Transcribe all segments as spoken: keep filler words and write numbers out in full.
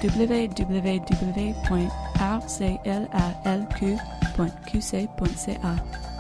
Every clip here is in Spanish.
w w w point r c l a l q point q c point c a.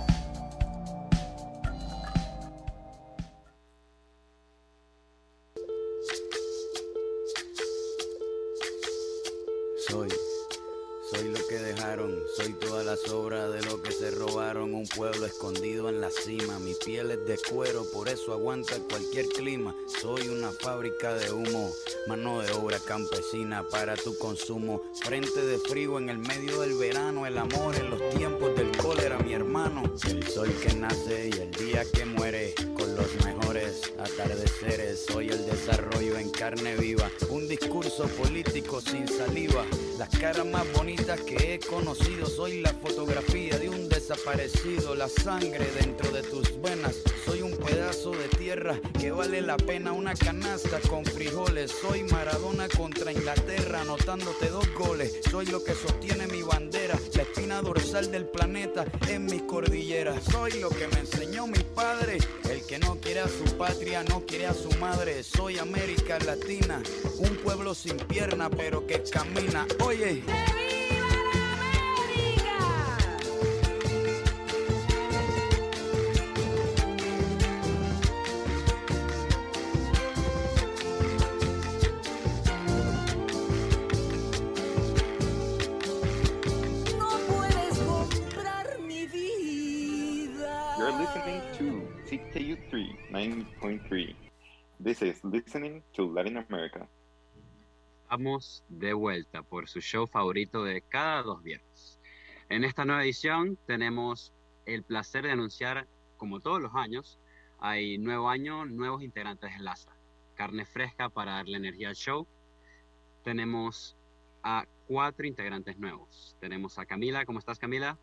Soy, soy lo que dejaron, soy toda la sobra de lo que se robaron. Un pueblo escondido en la cima, mi piel es de cuero, por eso aguanta cualquier clima. Soy una fábrica de humo, mano de obra campesina para tu consumo. Frente de frío en el medio del verano, el amor en los tiempos del cólera, mi hermano. El sol que nace y el día que muere, con los mejores atardeceres. Soy el desarrollo en carne viva, un discurso político sin saliva. Las caras más bonitas que he conocido, soy la fotografía de un desaparecido. La sangre dentro de tus venas, soy un pedazo de tierra que vale la pena una canasta con frijoles. Soy Maradona contra Inglaterra, anotándote dos goles. Soy lo que sostiene mi bandera, la espina dorsal del planeta en mis cordilleras. Soy lo que me enseñó mi padre, el que no quiere a su patria, no quiere a su madre. Soy América Latina, un pueblo sin pierna pero que camina. Oye, C K U three ninety point three. This is Listening to Latin America. Estamos de vuelta por su show favorito de cada dos viernes. En esta nueva edición tenemos el placer de anunciar, como todos los años, hay nuevo año, nuevos integrantes de LASA. Carne fresca para darle energía al show. Tenemos a cuatro integrantes nuevos. Tenemos a Camila. ¿Cómo estás, Camila?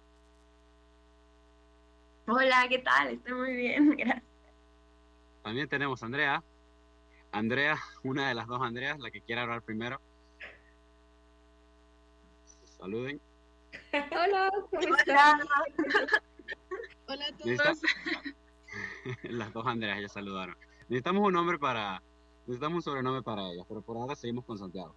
Hola, ¿qué tal? Estoy muy bien, gracias. También tenemos a Andrea. Andrea, una de las dos Andreas, la que quiera hablar primero. Saluden. Hola, ¿cómo estás? Hola a todos. Las dos Andreas ya saludaron. Necesitamos un nombre para... Necesitamos un sobrenombre para ellas, pero por ahora seguimos con Santiago.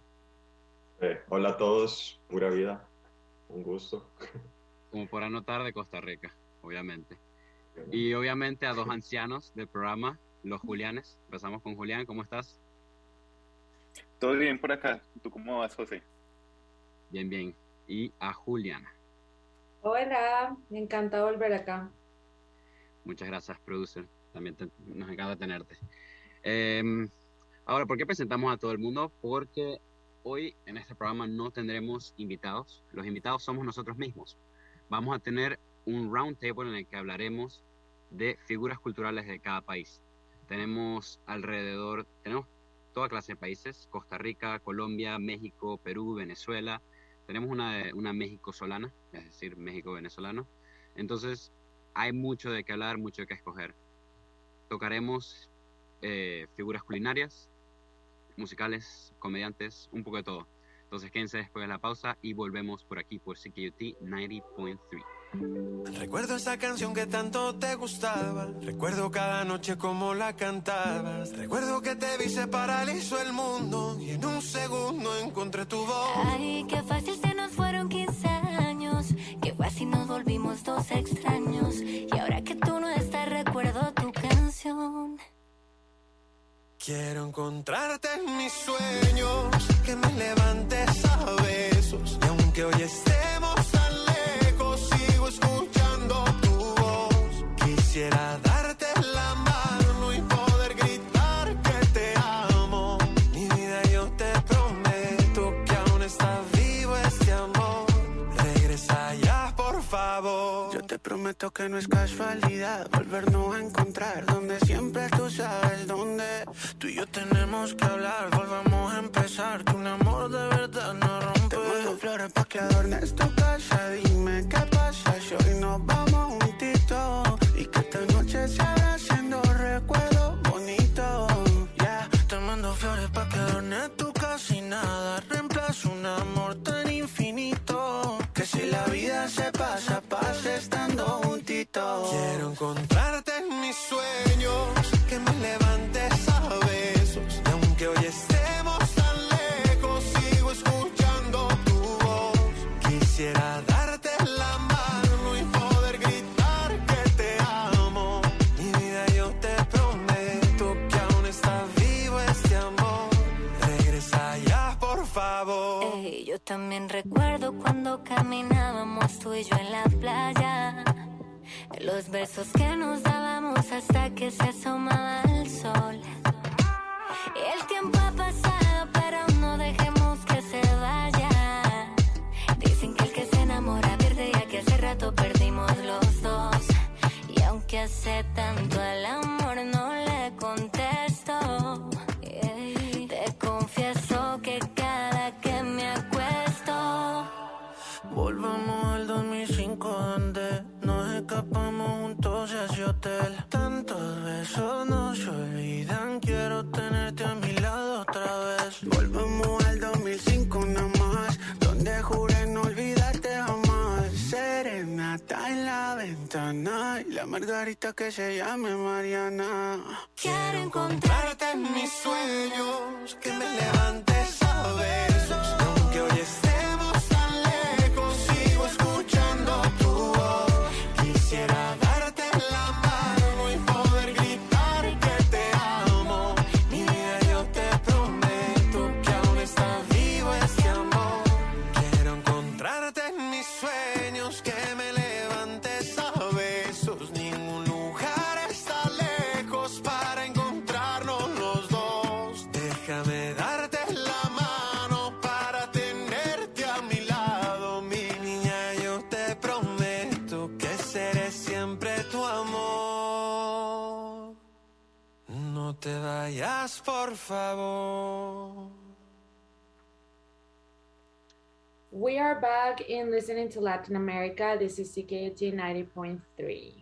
Eh, hola a todos, pura vida. Un gusto. Como por anotar, de Costa Rica, obviamente. Y obviamente a dos ancianos del programa, los Julianes. Empezamos con Julián, ¿cómo estás? Todo bien por acá. ¿Tú cómo vas, José? Bien, bien. Y a Juliana. Hola, me encanta volver acá. Muchas gracias, producer. También te, nos encanta tenerte. Eh, ahora, ¿por qué presentamos a todo el mundo? Porque hoy en este programa no tendremos invitados. Los invitados somos nosotros mismos. Vamos a tener un round table en el que hablaremos de figuras culturales de cada país. Tenemos alrededor, tenemos toda clase de países: Costa Rica, Colombia, México, Perú, Venezuela. Tenemos una, una México solana, es decir, México venezolano. Entonces, hay mucho de qué hablar, mucho de qué escoger. Tocaremos eh, figuras culinarias, musicales, comediantes, un poco de todo. Entonces quédense después de la pausa y volvemos por aquí por C K U T noventa punto tres. Recuerdo esa canción que tanto te gustaba. Recuerdo cada noche como la cantabas. Recuerdo que te vi, se paralizó el mundo y en un segundo encontré tu voz. Ay, qué fácil se nos fueron quince años. Qué fácil nos volvimos dos extraños. Y ahora que tú no estás, recuerdo tu canción. Quiero encontrarte en mis sueños, que me levantes a besos. Y aunque hoy estemos tan lejos, sigo escuchando tu voz. Quisiera darte la mano y poder gritar que te amo. Mi vida, yo te prometo que aún está vivo este amor. Regresa ya, por favor. Yo te prometo que no es casualidad volvernos a encontrar donde siempre tú sabes dónde. Tú y yo tenemos que hablar, volvamos a empezar, que un amor de verdad no rompe. Te mando flores pa' que adornes tu casa, dime qué pasa si hoy nos vamos juntitos. Y que esta noche se haga haciendo recuerdos bonitos. Ya, yeah. Te mando flores pa' que adornes tu casa y nada reemplaza un amor tan infinito. Que si la vida se pasa, pasa estando juntitos. Quiero encontrarte en mis sueños, que me levantes a besos. Y aunque hoy estemos tan lejos, sí favor. Ey, yo también recuerdo cuando caminábamos tú y yo en la playa. Los besos que nos dábamos hasta que se asomaba el sol. El tiempo ha pasado, pero no dejemos que se vaya. Dicen que el que se enamora pierde, ya que hace rato perdimos los dos. Y aunque hace tanto el amor no le contesto, yeah, te confieso que cada que me acuesto. Volvamos al dos mil cinco donde nos escapamos juntos hacia hotel. Tantos besos no se olvidan, quiero tenerte a mi lado otra vez. Volvamos al dos mil cinco nada más, donde juré no olvidarte jamás. Serenata en la ventana y la margarita que se llame Mariana. Quiero encontrarte en mis sueños, que me levantes a besos. Aunque hoy estemos tan lejos, sigo escuchando tu voz. Quisiera darte la mano y poder gritar que te amo. Mi vida, yo te prometo que aún está vivo este amor. Quiero encontrarte en mis sueños, que me levantes a besos. Ningún lugar está lejos para encontrarnos los dos. Déjame darte la mano para tenerte a mi lado. Mi niña, yo te prometo que seré siempre tu amor. No te vayas, por favor. We are back in listening to Latin America. This is C K U T ninety point three.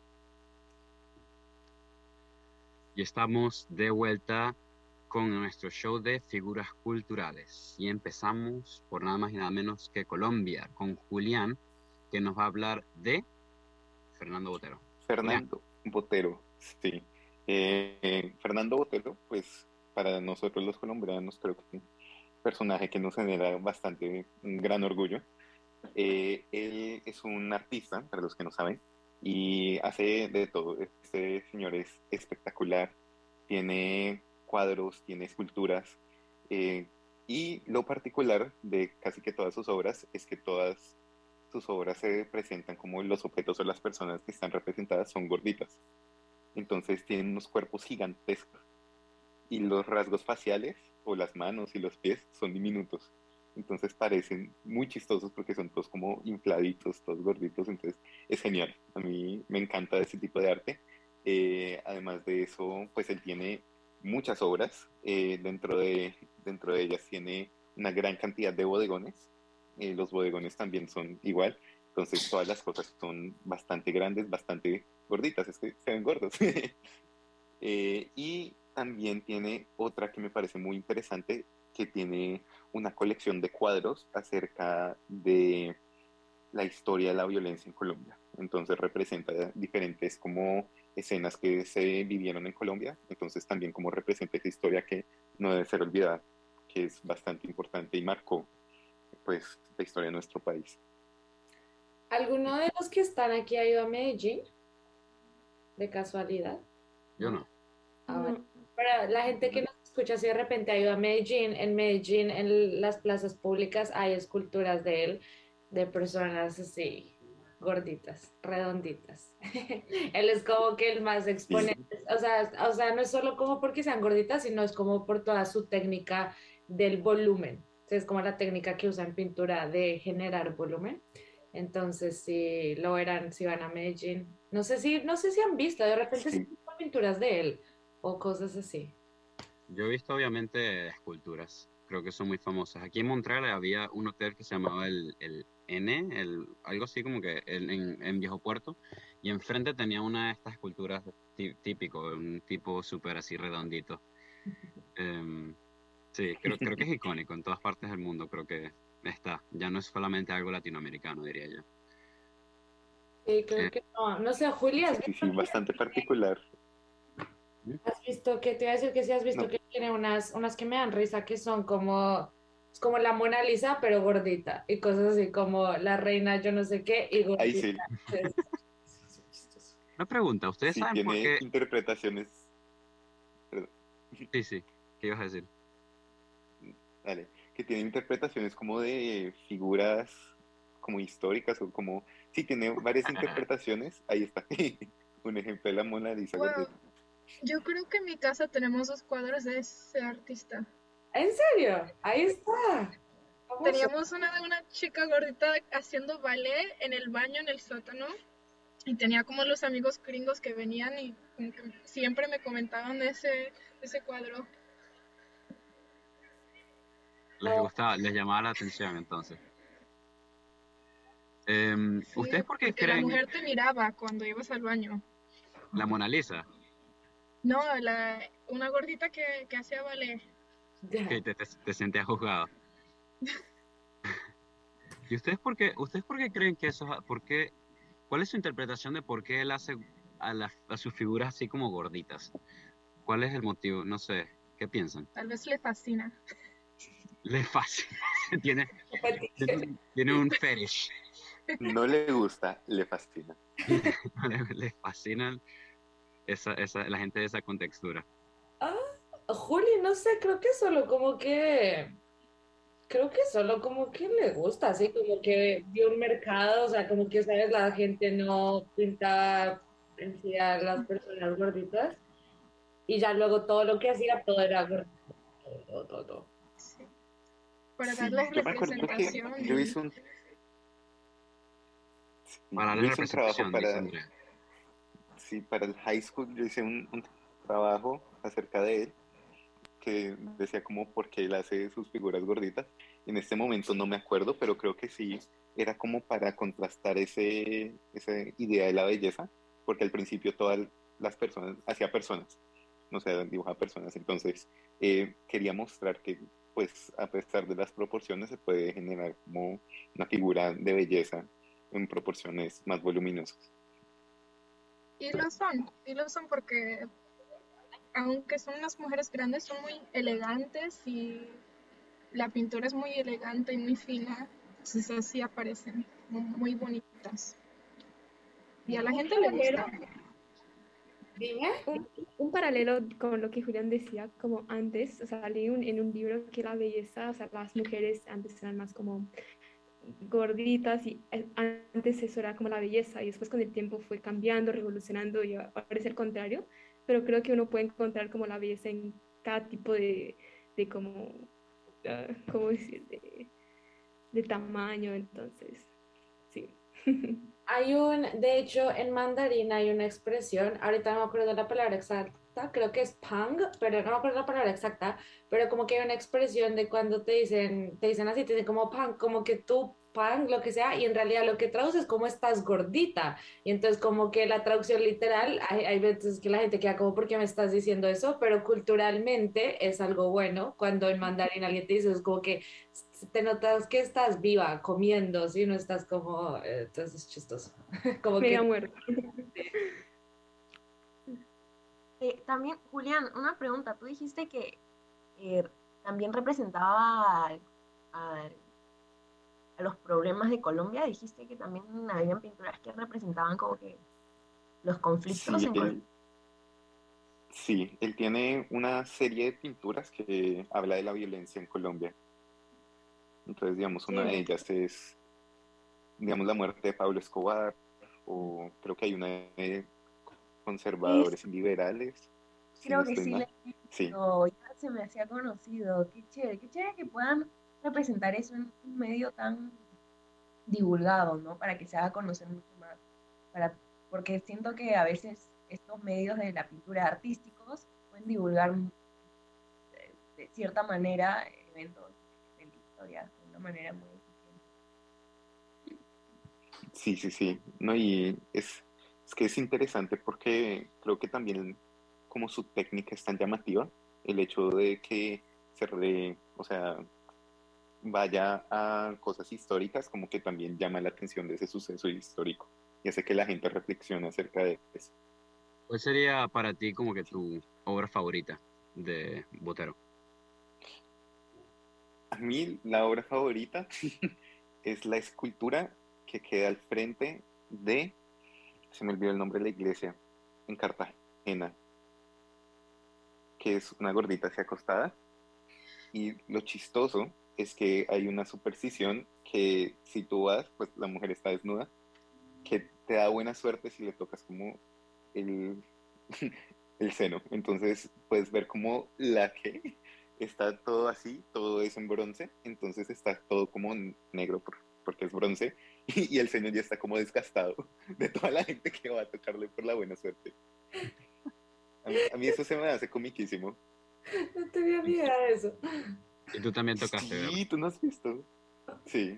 Y estamos de vuelta con nuestro show de figuras culturales. Y empezamos por nada más y nada menos que Colombia, con Julián, que nos va a hablar de Fernando Botero. Fernando Botero, sí. Eh, Fernando Botero, pues para nosotros los colombianos creo que es un personaje que nos genera bastante, un gran orgullo. Eh, él es un artista, para los que no saben, y hace de todo. Este señor es espectacular, tiene cuadros, tiene esculturas, eh, y lo particular de casi que todas sus obras es que todas sus obras se presentan como los objetos o las personas que están representadas son gorditas. Entonces tienen unos cuerpos gigantescos y los rasgos faciales o las manos y los pies son diminutos. Entonces parecen muy chistosos porque son todos como infladitos, todos gorditos. Entonces es genial. A mí me encanta ese tipo de arte. Eh, además de eso, pues él tiene muchas obras. Eh, dentro de, dentro de ellas tiene una gran cantidad de bodegones. Eh, los bodegones también son igual. Entonces todas las cosas son bastante grandes, bastante gorditas. Es que se ven gordos. eh, y también tiene otra que me parece muy interesante, que tiene una colección de cuadros acerca de la historia de la violencia en Colombia. Entonces representa diferentes como escenas que se vivieron en Colombia. Entonces también como representa esa historia que no debe ser olvidada, que es bastante importante y marcó pues la historia de nuestro país. ¿Alguno de los que están aquí ha ido a Medellín? ¿De casualidad? Yo no. Ah, bueno. Para la gente que nos escucha, si de repente ha ido a Medellín, en Medellín, en las plazas públicas, hay esculturas de él, de personas así, gorditas, redonditas. Él es como que el más exponente, o sea, o sea, no es solo como porque sean gorditas, sino es como por toda su técnica del volumen. O sea, es como la técnica que usa en pintura de generar volumen. Entonces, si lo verán, si van a Medellín, no sé si, no sé si han visto, de repente sí. Si pinturas de él o cosas así. Yo he visto obviamente esculturas, creo que son muy famosas. Aquí en Montreal había un hotel que se llamaba el, el N, el, algo así como que el, en, en Viejo Puerto, y enfrente tenía una de estas esculturas tí, típico, un tipo súper así redondito. um, sí, creo, creo que es icónico en todas partes del mundo, creo que está, ya no es solamente algo latinoamericano, diría yo. Sí, creo eh. que no, no sé, Julia. Sí, sí, bastante particular. ¿Has visto que te iba a decir que sí has visto no. que tiene unas, unas que me dan risa que son como, es como la Mona Lisa pero gordita y cosas así como la reina yo no sé qué y gordita? Ahí sí. Una pregunta, ¿ustedes sí, saben tiene por qué? Interpretaciones. Perdón. Sí, sí, ¿qué ibas a decir? Vale. que tiene interpretaciones como de figuras como históricas o como, sí, tiene varias interpretaciones. Ahí está, un ejemplo de la Mona Lisa Wow. gordita. Yo creo que en mi casa tenemos dos cuadros de ese artista. ¿En serio? Ahí está. Famoso. Teníamos una de una chica gordita haciendo ballet en el baño, en el sótano, y tenía como los amigos gringos que venían y como que siempre me comentaban de ese, de ese cuadro. Les gustaba, les llamaba la atención entonces. Em, Sí, ¿Ustedes por qué porque la creen mujer te miraba cuando ibas al baño. la Mona Lisa? No, la, una gordita que, que hacía ballet. Que te, te, te sentías juzgado. ¿Y ustedes por qué, ustedes por qué creen que eso, por qué, cuál es su interpretación de por qué él hace a, la, a sus figuras así como gorditas? ¿Cuál es el motivo? No sé, ¿qué piensan? Tal vez le fascina. Le fascina, tiene, tiene, tiene un fetish. No le gusta, le fascina. le, le fascina esa, esa, la gente de esa contextura. Ah, Juli, no sé, creo que solo como que, creo que solo como que le gusta, así como que vio un mercado, o sea, como que, ¿sabes? La gente no pintaba en sí a las personas gorditas y ya luego todo lo que hacía, todo era gordito, todo, todo, todo. Sí. Para Sí, darle yo me acuerdo que representación. yo y- hice un, sí, Para yo la hice un trabajo representación, para, dice Andrea. sí, para el high school, yo hice un, un trabajo acerca de él que decía como por qué él hace sus figuras gorditas. En este momento no me acuerdo, pero creo que sí era como para contrastar ese, esa idea de la belleza, porque al principio todas las personas, hacía personas, no sé, dibujaba personas, entonces eh, quería mostrar que pues a pesar de las proporciones se puede generar como una figura de belleza en proporciones más voluminosas. Y lo son, y lo son porque aunque son unas mujeres grandes, son muy elegantes y la pintura es muy elegante y muy fina, entonces así aparecen muy, muy bonitas. Y a la gente le gusta. Dime. Un, un paralelo con lo que Julián decía, como antes, o sea, leí un- en un libro que la belleza, o sea, las mujeres antes eran más como gorditas y eh, antes eso era como la belleza y después con el tiempo fue cambiando, revolucionando y ahora es el contrario, pero creo que uno puede encontrar como la belleza en cada tipo de, de como, ah, ¿cómo decir? De, de tamaño, entonces, sí. Hay un, de hecho, en mandarín hay una expresión, ahorita no me acuerdo la palabra exacta, creo que es pang, pero no me acuerdo la palabra exacta, pero como que hay una expresión de cuando te dicen, te dicen así, te dicen como pang, como que tú pang, lo que sea, y en realidad lo que traduces es como estás gordita, y entonces como que la traducción literal, hay, hay veces que la gente queda como, ¿por qué me estás diciendo eso? Pero culturalmente es algo bueno, cuando en mandarín alguien te dice, es como que te notas que estás viva, comiendo, si no estás como, eh, entonces es chistoso. Como Media que muerta. Eh, también, Julián, una pregunta. Tú dijiste que eh, también representaba a, a- a los problemas de Colombia. Dijiste que también habían pinturas que representaban como que los conflictos Sí, en él, Colombia. sí, él tiene una serie de pinturas que habla de la violencia en Colombia. Entonces, digamos, una de ellas es, digamos, la muerte de Pablo Escobar, o creo que hay una de conservadores y liberales, si Creo no que estoy sí, mal. le Sí, no, ya se me hacía conocido. Qué chévere, qué chévere que puedan representar eso en un medio tan divulgado, ¿no? Para que se haga conocer mucho más. Para, porque siento que a veces estos medios de la pintura artísticos pueden divulgar eh, de cierta manera eventos de la historia de una manera muy eficiente. sí, sí, sí. No, y es, es que es interesante porque creo que también como su técnica es tan llamativa, el hecho de que se re, o sea, vaya a cosas históricas, como que también llama la atención de ese suceso histórico y hace que la gente reflexione acerca de eso. ¿Cuál sería para ti como que tu obra favorita de Botero? A mí la obra favorita es la escultura que queda al frente de, se me olvidó el nombre de la iglesia, en Cartagena, que es una gordita así acostada. Y lo chistoso es que hay una superstición que si tú vas, pues la mujer está desnuda, que te da buena suerte si le tocas como el, el seno. Entonces puedes ver como la que está todo así, todo es en bronce, entonces está todo como negro por, porque es bronce, y, y el seno ya está como desgastado de toda la gente que va a tocarle por la buena suerte. A mí, a mí eso se me hace comiquísimo. No tenía ni idea de eso. Y tú también tocaste, ¿verdad? Sí, tú no has visto. Sí.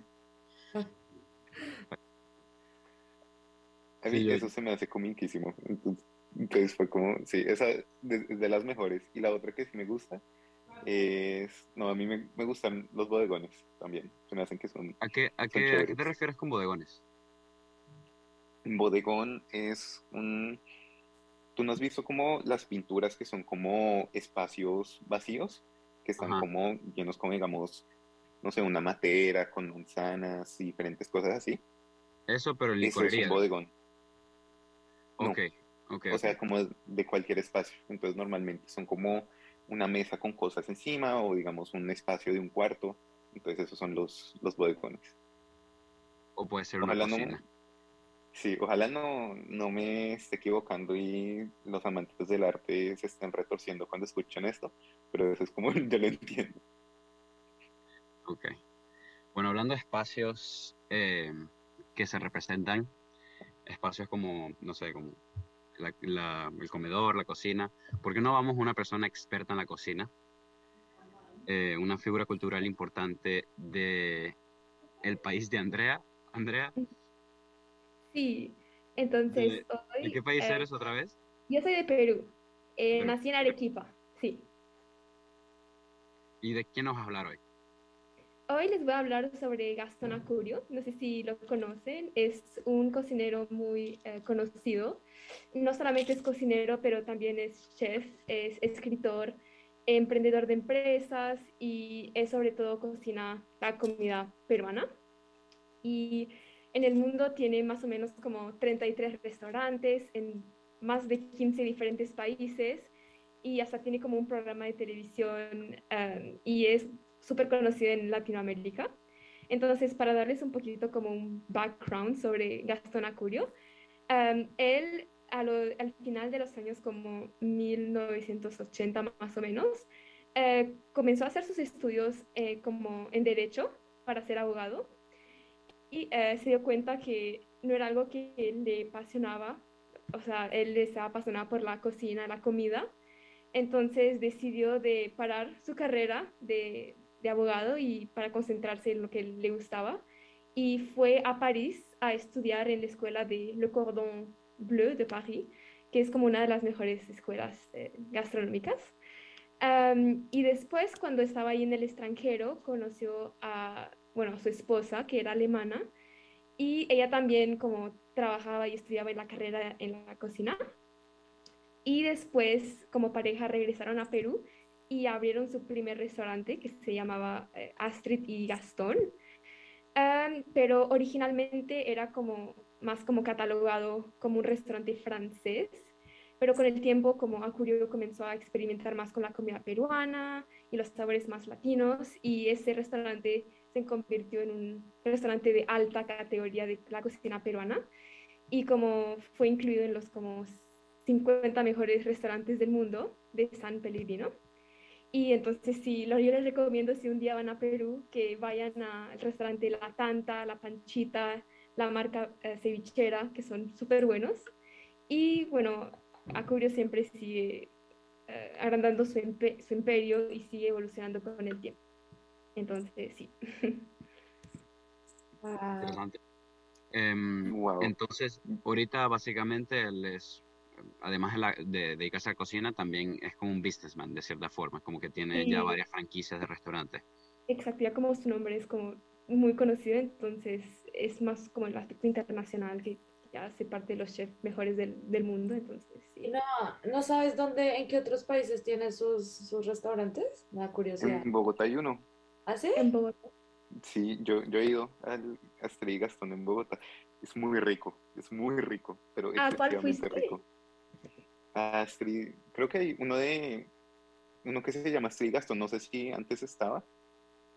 A mí Sí, yo- eso se me hace comiquísimo. Entonces, entonces fue como, sí, esa es de, de las mejores. Y la otra que sí me gusta es, no, a mí me, me gustan los bodegones también. Se me hacen que son, ¿A qué, a son qué, a qué chéveres. te refieres con bodegones? Un bodegón es un... ¿Tú no has visto como las pinturas que son como espacios vacíos? Que están Ajá. como llenos como, digamos, no sé, una matera con manzanas y diferentes cosas así. Eso, pero en Eso es un licorería. bodegón. No. Ok, ok, O sea, ok. como de cualquier espacio. Entonces, normalmente son como una mesa con cosas encima o, digamos, un espacio de un cuarto. Entonces, esos son los, los bodegones. O puede ser una Ojalá no, cocina. sí, ojalá no, no me esté equivocando y los amantes del arte se estén retorciendo cuando escuchan esto, pero eso es como yo lo entiendo. Ok. Bueno, hablando de espacios eh, que se representan, espacios como, no sé, como la- la- el comedor, la cocina. ¿Por qué no vamos a una persona experta en la cocina? Eh, una figura cultural importante de el país de Andrea. Andrea, Sí, entonces ¿de, de qué hoy país eh, eres otra vez? yo soy de Perú, eh, Perú. nací en Arequipa, sí. ¿Y de quién nos vas a hablar hoy? Hoy les voy a hablar sobre Gastón Acurio, no sé si lo conocen, es un cocinero muy eh, conocido. No solamente es cocinero, pero también es chef, es escritor, emprendedor de empresas y es sobre todo cocina la comida peruana. Y en el mundo tiene más o menos como treinta y tres restaurantes en más de quince diferentes países y hasta tiene como un programa de televisión um, y es súper conocido en Latinoamérica. Entonces, para darles un poquito como un background sobre Gastón Acurio, um, él a lo, al final de los años como mil novecientos ochenta más o menos, eh, comenzó a hacer sus estudios eh, como en derecho para ser abogado y eh, se dio cuenta que no era algo que le apasionaba, o sea, él estaba apasionado por la cocina, la comida, entonces decidió de parar su carrera de, de abogado y para concentrarse en lo que le gustaba y fue a París a estudiar en la escuela de Le Cordon Bleu de París, que es como una de las mejores escuelas eh, gastronómicas. Um, y después, cuando estaba ahí en el extranjero, conoció a, bueno, a su esposa, que era alemana, y ella también como trabajaba y estudiaba en la carrera en la cocina. Y después, como pareja, regresaron a Perú y abrieron su primer restaurante que se llamaba eh, Astrid y Gastón. Um, pero originalmente era como más como catalogado como un restaurante francés, pero con el tiempo como Acurio comenzó a experimentar más con la comida peruana y los sabores más latinos y ese restaurante se convirtió en un restaurante de alta categoría de la cocina peruana y como fue incluido en los como cincuenta mejores restaurantes del mundo de San Pellegrino. Y entonces sí, lo, yo les recomiendo si un día van a Perú que vayan al restaurante La Tanta, La Panchita, la marca eh, cevichera, que son súper buenos. Y bueno, Acurio siempre sigue eh, agrandando su, empe su imperio y sigue evolucionando con el tiempo. Entonces sí. Interesante. Em, Wow. entonces, ahorita básicamente él es, además de, la, de dedicarse a la cocina, también es como un businessman de cierta forma, como que tiene ya Sí, varias franquicias de restaurantes. exacto, ya como su nombre es como muy conocido, entonces es más como el aspecto internacional que ya hace parte de los chefs mejores del, del mundo, entonces ¿Y sí. no, no sabes dónde, en qué otros países tiene sus, sus restaurantes? Me da curiosidad. En Bogotá hay uno. ¿Ah, sí? En Bogotá. Sí, yo, yo he ido al Astrid y Gastón en Bogotá. Es muy rico, es muy rico, pero ¿A cuál excesivamente fuiste? rico. A Astrid, creo que hay uno de uno que se llama Astrid y Gastón, no sé si antes estaba,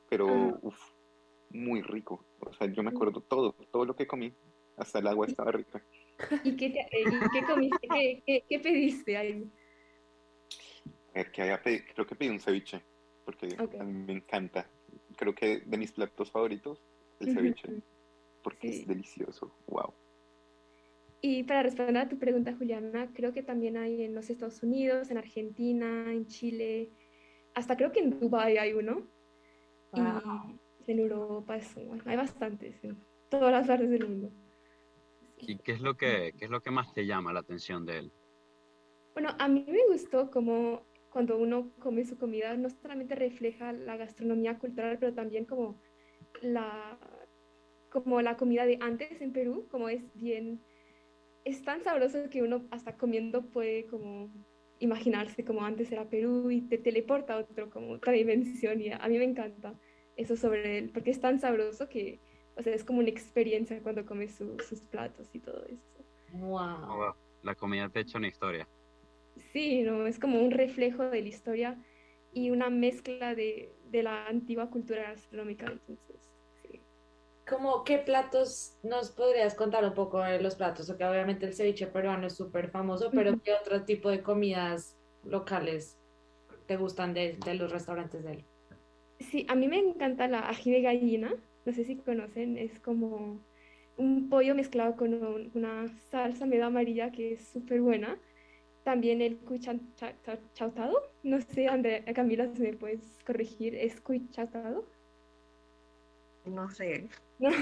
pero Ajá. uf, muy rico. O sea, yo me acuerdo todo, todo lo que comí, hasta el agua estaba rica. ¿Y qué, te- eh, ¿y qué comiste? ¿Qué, qué, qué pediste ahí? A ver, que había pedi- creo que pedí un ceviche, porque Ok. a mí me encanta. Creo que de mis platos favoritos, el Ujú. ceviche, porque es Sí. delicioso. Wow. Y para responder a tu pregunta, Juliana, creo que también hay en los Estados Unidos, en Argentina, en Chile, hasta creo que en Dubái hay uno, Wow. y en Europa, es- hay bastantes, en todas las partes del mundo. ¿Y qué es lo que, qué es lo que más te llama la atención de él? Bueno, a mí me gustó como cuando uno come su comida, no solamente refleja la gastronomía cultural, pero también como la, como la comida de antes en Perú, como es bien, es tan sabroso que uno hasta comiendo puede como imaginarse como antes era Perú y te teleporta a otro, como otra dimensión, y a, a mí me encanta eso sobre él, porque es tan sabroso que, o sea, es como una experiencia cuando comes su- sus platos y todo eso. Oh, Wow. wow. La comida te echa una historia. Sí, ¿no? Es como un reflejo de la historia y una mezcla de, de la antigua cultura gastronómica, entonces, sí. ¿Cómo qué platos nos podrías contar un poco de los platos? Porque obviamente el ceviche peruano es súper famoso, pero Ujú. ¿qué otro tipo de comidas locales te gustan de, de los restaurantes de él? Sí, a mí me encanta la ají de gallina, no sé si conocen, es como un pollo mezclado con un- una salsa medio amarilla que es súper buena. También el cuy chan- cha- cha- chautado, no sé, Andrea, Camila, si me puedes corregir, ¿es cuy chautado? No sé. ¿No?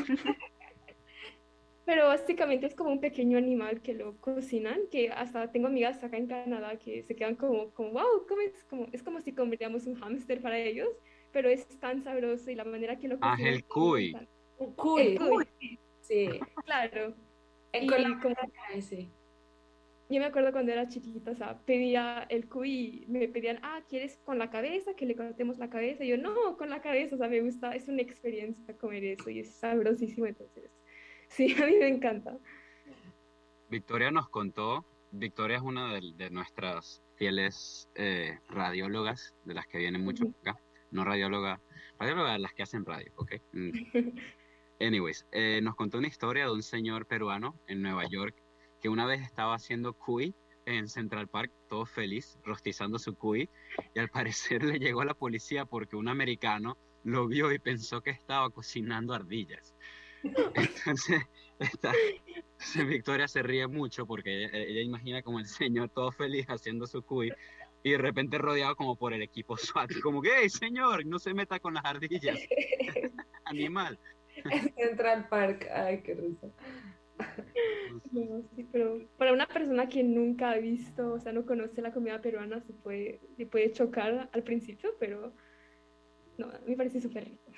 Pero básicamente es como un pequeño animal que lo cocinan, que hasta tengo amigas acá en Canadá que se quedan como, como wow, ¿cómo es? Como, es como si comeríamos un hámster para ellos, pero es tan sabroso y la manera que lo Ah, es cocinan el a mí me cuy. encanta. Un El cuy, cuy, sí, sí. claro. En Y como Colombia, ay, sí. yo me acuerdo cuando era chiquita, o sea, pedía el cuy y me pedían, ah, ¿quieres con la cabeza? Que le cortemos la cabeza. Y yo, no, con la cabeza, o sea, me gusta, es una experiencia comer eso y es sabrosísimo, entonces, sí, a mí me encanta. Victoria nos contó, Victoria es una de, de nuestras fieles eh, radiólogas, de las que vienen mucho Ujú. acá, no radióloga, radióloga las que hacen radio, ¿ok? Mm. Anyways, eh, nos contó una historia de un señor peruano en Nueva York que una vez estaba haciendo cuy en Central Park, todo feliz, rostizando su cuy, y al parecer le llegó a la policía porque un americano lo vio y pensó que estaba cocinando ardillas. Entonces, esta, entonces Victoria se ríe mucho porque ella, ella imagina como el señor todo feliz haciendo su cuy y de repente rodeado como por el equipo SWAT, como que, hey señor, no se meta con las ardillas, animal. En Central Park, ay, qué risa. No, sí, pero para una persona que nunca ha visto, o sea, no conoce la comida peruana, se puede, le puede chocar al principio, pero no, a mí me parece súper rico.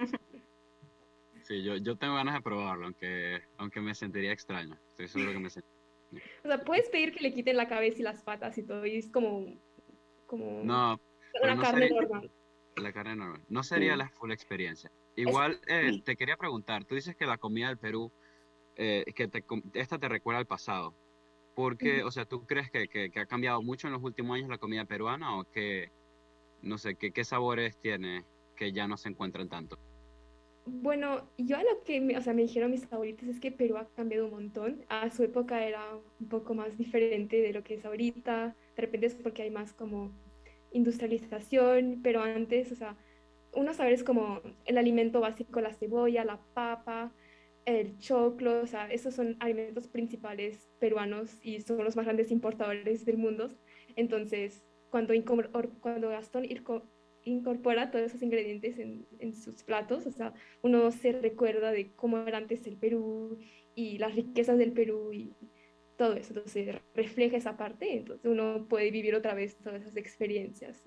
Sí, yo, yo tengo ganas de probarlo, aunque, aunque me sentiría extraño, estoy seguro que me sentiría. O sea, puedes pedir que le quiten la cabeza y las patas y todo, y es como, como No, pero una no carne sería normal. la carne normal, no sería Sí. la full experiencia. Es- Igual eh, Sí. te quería preguntar, tú dices que la comida del Perú, eh, que te, com- esta te recuerda al pasado. ¿Por qué? Ujú. O sea, ¿tú crees que, que, que ha cambiado mucho en los últimos años la comida peruana o que, no sé, que, qué sabores tiene que ya no se encuentran tanto? Bueno, yo a lo que me, o sea, me dijeron mis abuelitos es que Perú ha cambiado un montón. A su época era un poco más diferente de lo que es ahorita. De repente es porque hay más como industrialización, pero antes, o sea, unos sabores como el alimento básico, la cebolla, la papa, el choclo, o sea, esos son alimentos principales peruanos y son los más grandes importadores del mundo. Entonces, cuando, incor- or- cuando Gastón irco- incorpora todos esos ingredientes en, en sus platos, o sea, uno se recuerda de cómo era antes el Perú y las riquezas del Perú y todo eso, entonces refleja esa parte, entonces uno puede vivir otra vez todas esas experiencias.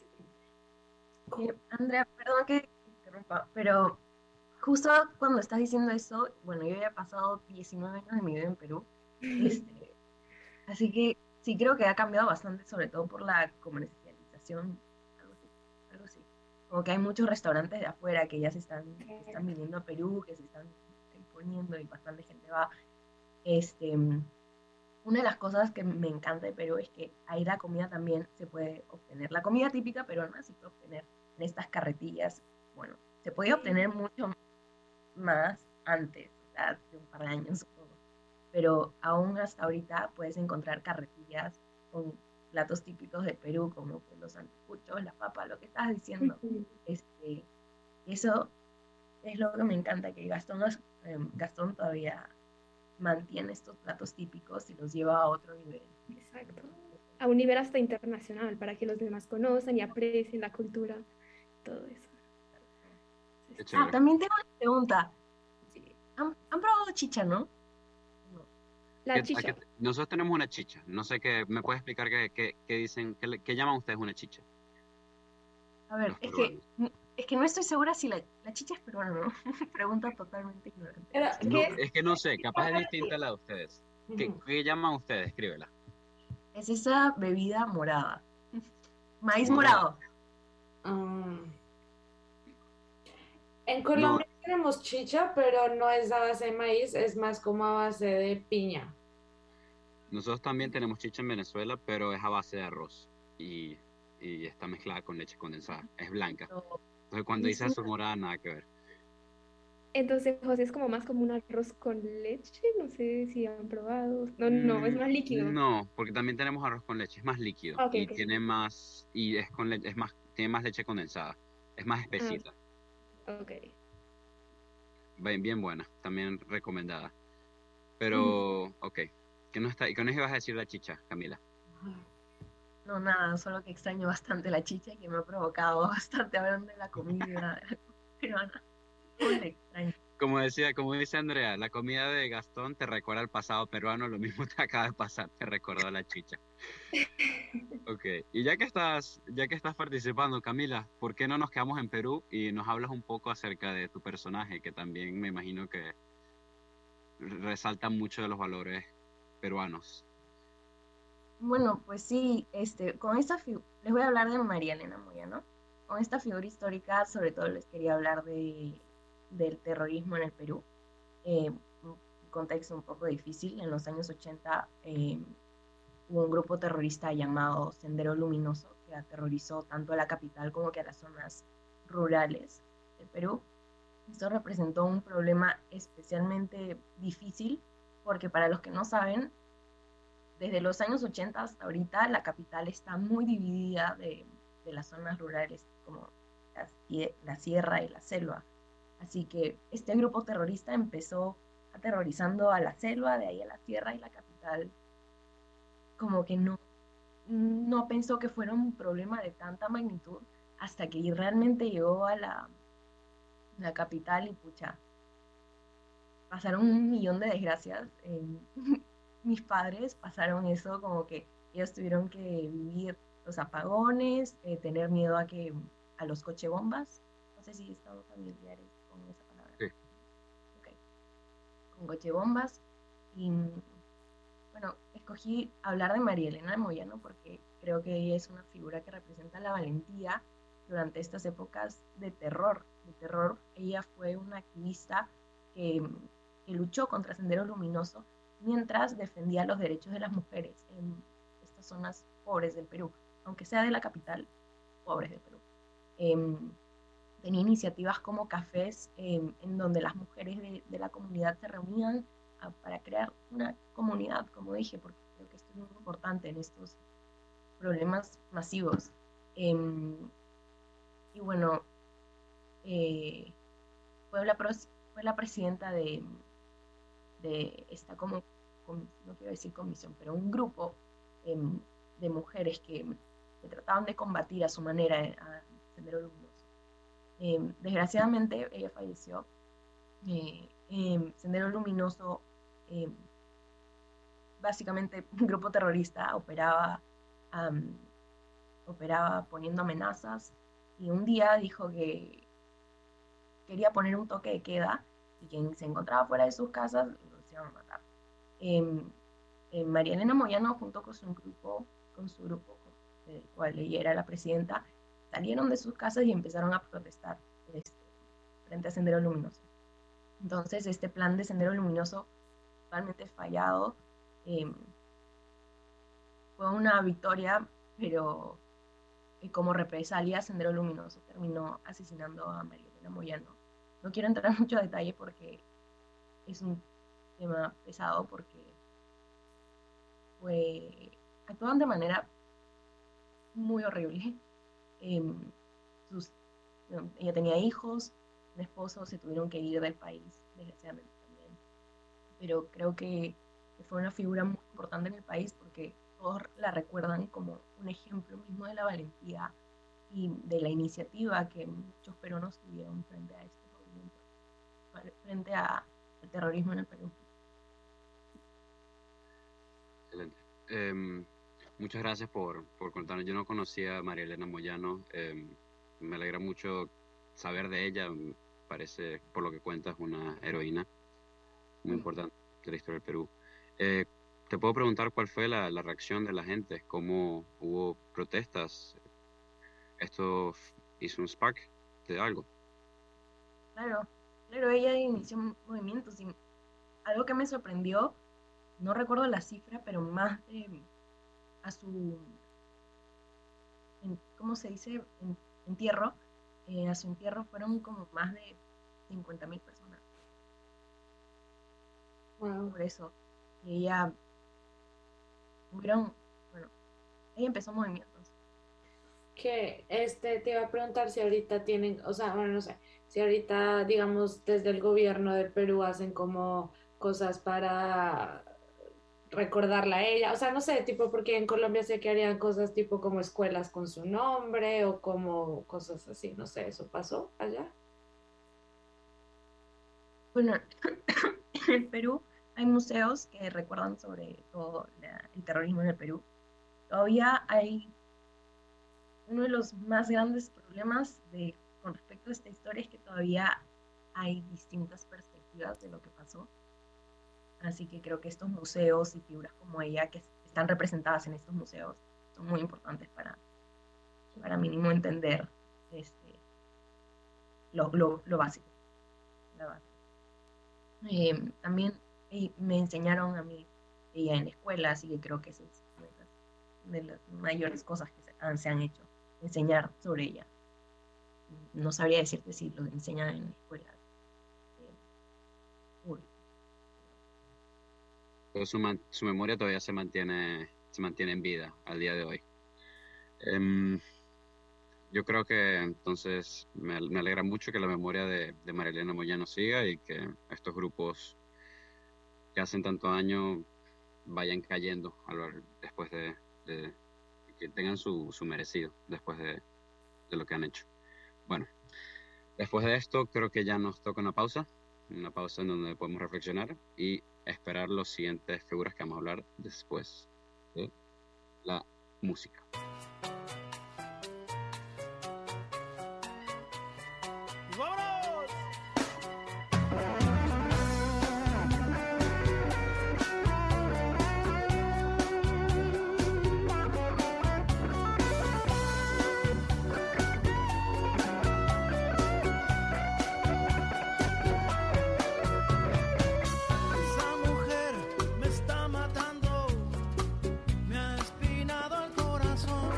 Eh, Andrea, perdón que te interrumpa, pero justo cuando estás diciendo eso, bueno, yo ya he pasado diecinueve años de mi vida en Perú, este, así que sí creo que ha cambiado bastante, sobre todo por la comercialización, algo así, algo así. Como que hay muchos restaurantes de afuera que ya se están, que están viniendo a Perú, que se están imponiendo y bastante gente va. Este, una de las cosas que me encanta de Perú es que ahí la comida también se puede obtener. La comida típica peruana se puede obtener en estas carretillas, bueno, se podía obtener mucho más antes, o sea, hace un par de años, supongo. Pero aún hasta ahorita puedes encontrar carretillas con platos típicos de Perú, como pues, los anticuchos, la papa, lo que estás diciendo. Este, eso es lo que me encanta, que Gastón, eh, Gastón todavía mantiene estos platos típicos y los lleva a otro nivel. Exacto. A un nivel hasta internacional, para que los demás conozcan y aprecien la cultura, todo eso. Ah, también tengo una pregunta. ¿Han, han probado chicha, no? La ¿Qué- a chicha. qué- Nosotros tenemos una chicha. No sé qué, ¿me puedes explicar qué, qué, qué dicen, qué, le- qué llaman ustedes una chicha? A ver, Los es que, peruanos. es que no estoy segura si la, la chicha es peruana, ¿no? Pregunta totalmente ignorante. Pero, No, ¿qué es? es que no sé, capaz es distinta a la de ustedes. ¿Qué, Ujú. qué llaman ustedes? Escríbela. Es esa bebida morada. Maíz Morada. morado. Ah. En Colombia tenemos chicha, pero no es a base de maíz, es más como a base de piña. Nosotros también tenemos chicha en Venezuela, pero es a base de arroz y, y está mezclada con leche condensada. Es blanca. Entonces cuando dice azul morada, nada que ver. Entonces, José, es como más como un arroz con leche, no sé si han probado. No, no, es Mm, más líquido. No, porque también tenemos arroz con leche, es más líquido Ah, ok, y ok. tiene más y es con leche, es más tiene más leche condensada, es más espesita, Ok. bien, bien buena, también recomendada. Pero, ok, ¿qué no está? ¿Y qué nos ibas a decir la chicha, Camila? No, nada, solo que extraño bastante la chicha, que me ha provocado bastante hablando de la comida peruana. Muy la extraño. Como decía, como dice Andrea, la comida de Gastón te recuerda al pasado peruano, lo mismo te acaba de pasar, te recordó a la chicha. Ok, y ya que estás, ya que estás participando, Camila, ¿por qué no nos quedamos en Perú y nos hablas un poco acerca de tu personaje, que también me imagino que resalta mucho de los valores peruanos? Bueno, pues sí, este, con esta figu- les voy a hablar de María Elena Moyano. Con esta figura histórica, sobre todo les quería hablar de, del terrorismo en el Perú. Eh, un contexto un poco difícil. En los años ochenta eh, hubo un grupo terrorista llamado Sendero Luminoso que aterrorizó tanto a la capital como que a las zonas rurales del Perú. Esto representó un problema especialmente difícil porque, para los que no saben, desde los años ochenta hasta ahorita la capital está muy dividida de, de las zonas rurales como la, la sierra y la selva. Así que este grupo terrorista empezó aterrorizando a la selva, de ahí a la sierra, y la capital como que no, no pensó que fuera un problema de tanta magnitud hasta que realmente llegó a la, la capital y pucha, pasaron un millón de desgracias. Eh, mis padres pasaron eso, como que ellos tuvieron que vivir los apagones, eh, tener miedo a que a los cochebombas. No sé si están familiares con esa palabra. Sí. Okay. Con cochebombas. Y bueno, escogí hablar de María Elena Moyano porque creo que ella es una figura que representa la valentía durante estas épocas de terror. De terror. Ella fue una activista que, que luchó contra Sendero Luminoso mientras defendía los derechos de las mujeres en estas zonas pobres del Perú, aunque sea de la capital, pobres del Perú. Eh, tenía iniciativas como cafés eh, en donde las mujeres de, de la comunidad se reunían a, para crear una comunidad, como dije, porque creo que esto es muy importante en estos problemas masivos. Eh, y bueno, eh, fue, la fue la presidenta de, de esta como no quiero decir comisión, pero un grupo eh, de mujeres que, que trataban de combatir a su manera a Sendero Luminoso. Eh, desgraciadamente ella falleció. Eh, eh, Sendero Luminoso, eh, básicamente un grupo terrorista, operaba, um, operaba poniendo amenazas, y un día dijo que quería poner un toque de queda y quien se encontraba fuera de sus casas los iban a matar. Eh, eh, María Elena Moyano, junto con su grupo, con su grupo, del cual ella era la presidenta, salieron de sus casas y empezaron a protestar este, frente a Sendero Luminoso. Entonces, este plan de Sendero Luminoso, totalmente fallado, eh, fue una victoria, pero eh, como represalia, Sendero Luminoso terminó asesinando a María Elena Marielena Moyano. No quiero entrar en mucho detalle porque es un tema pesado, porque fue, actuaban de manera muy horrible. Eh, sus, ella tenía hijos, un esposo, se tuvieron que ir del país, desgraciadamente también. Pero creo que, que fue una figura muy importante en el país porque todos la recuerdan como un ejemplo mismo de la valentía y de la iniciativa que muchos peruanos tuvieron frente a este movimiento, frente a, al terrorismo en el Perú. Excelente. Eh, muchas gracias por, por contarnos. Yo no conocía a Marielena Moyano. Eh, me alegra mucho saber de ella. Parece, por lo que cuentas, una heroína muy importante de la historia del Perú. Eh, te puedo preguntar cuál fue la, la reacción de la gente, cómo hubo protestas. ¿Esto hizo un spark de algo? Claro, claro, ella inició movimientos y algo que me sorprendió, no recuerdo la cifra, pero más de a su, en, ¿cómo se dice? En, entierro, eh, a su entierro fueron como más de cincuenta mil personas. Wow. Por eso, ella, hubieron, bueno, ella empezó movimientos. Que este te iba a preguntar si ahorita tienen, o sea, bueno, no sé, si ahorita, digamos, desde el gobierno de Perú hacen como cosas para recordarla a ella, o sea, no sé, tipo, porque en Colombia sé que harían cosas tipo como escuelas con su nombre o como cosas así, no sé, ¿eso pasó allá? Bueno, en el Perú hay museos que recuerdan sobre todo la, el terrorismo en el Perú. Todavía hay uno de los más grandes problemas de, con respecto a esta historia es que todavía hay distintas perspectivas de lo que pasó. Así que creo que estos museos y figuras como ella que están representadas en estos museos son muy importantes para, para mínimo entender este, lo, lo, lo básico. La base. Eh, también eh, me enseñaron a mí ella en la escuela, así que creo que eso es una de las, de las mayores cosas que se han, se han hecho, enseñar sobre ella. No sabría decirte si lo enseñan en la escuela. Eh, uy. Su, man, su memoria todavía se mantiene, se mantiene en vida al día de hoy. Um, yo creo que entonces me, me alegra mucho que la memoria de, de Marielena Moyano siga y que estos grupos que hacen tanto daño vayan cayendo a lo, después de, de que tengan su, su merecido después de, de lo que han hecho. Bueno, después de esto creo que ya nos toca una pausa, una pausa en donde podemos reflexionar y esperar los siguientes figuras que vamos a hablar después de la música. Esa mujer me está matando, me ha espinado el corazón.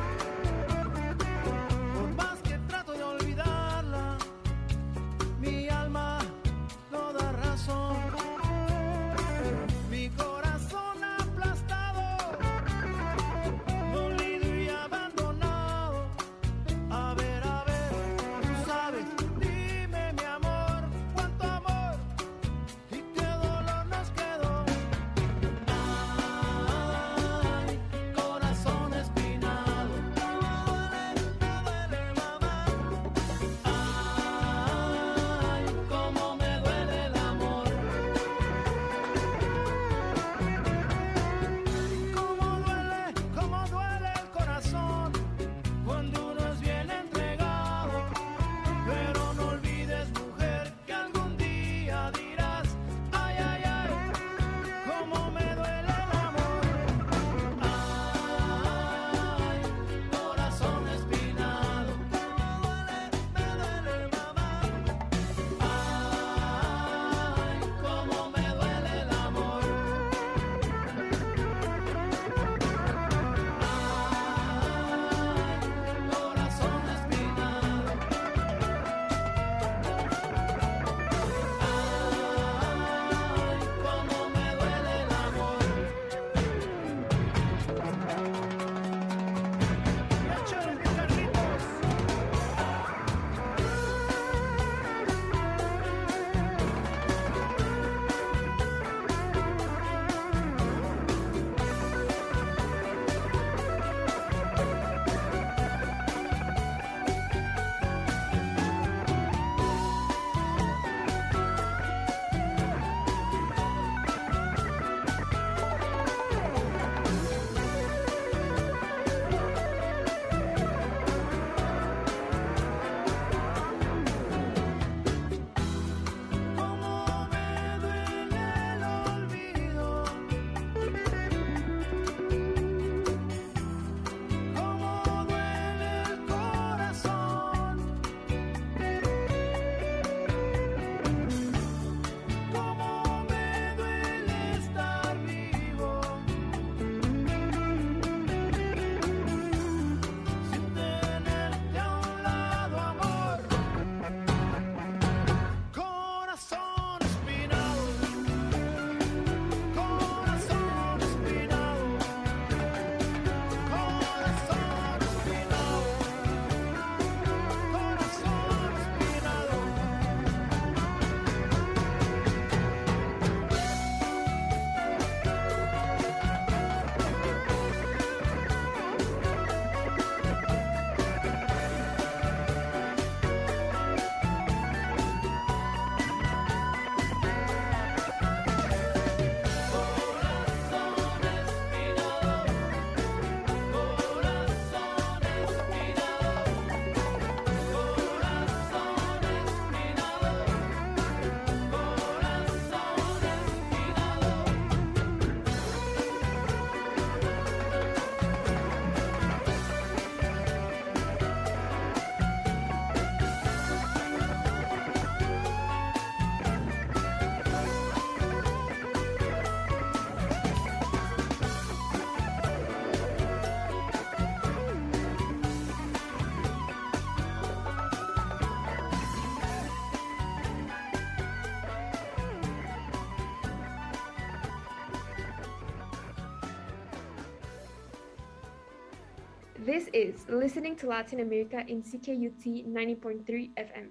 This is Listening to Latin America in C K U T ninety point three F M.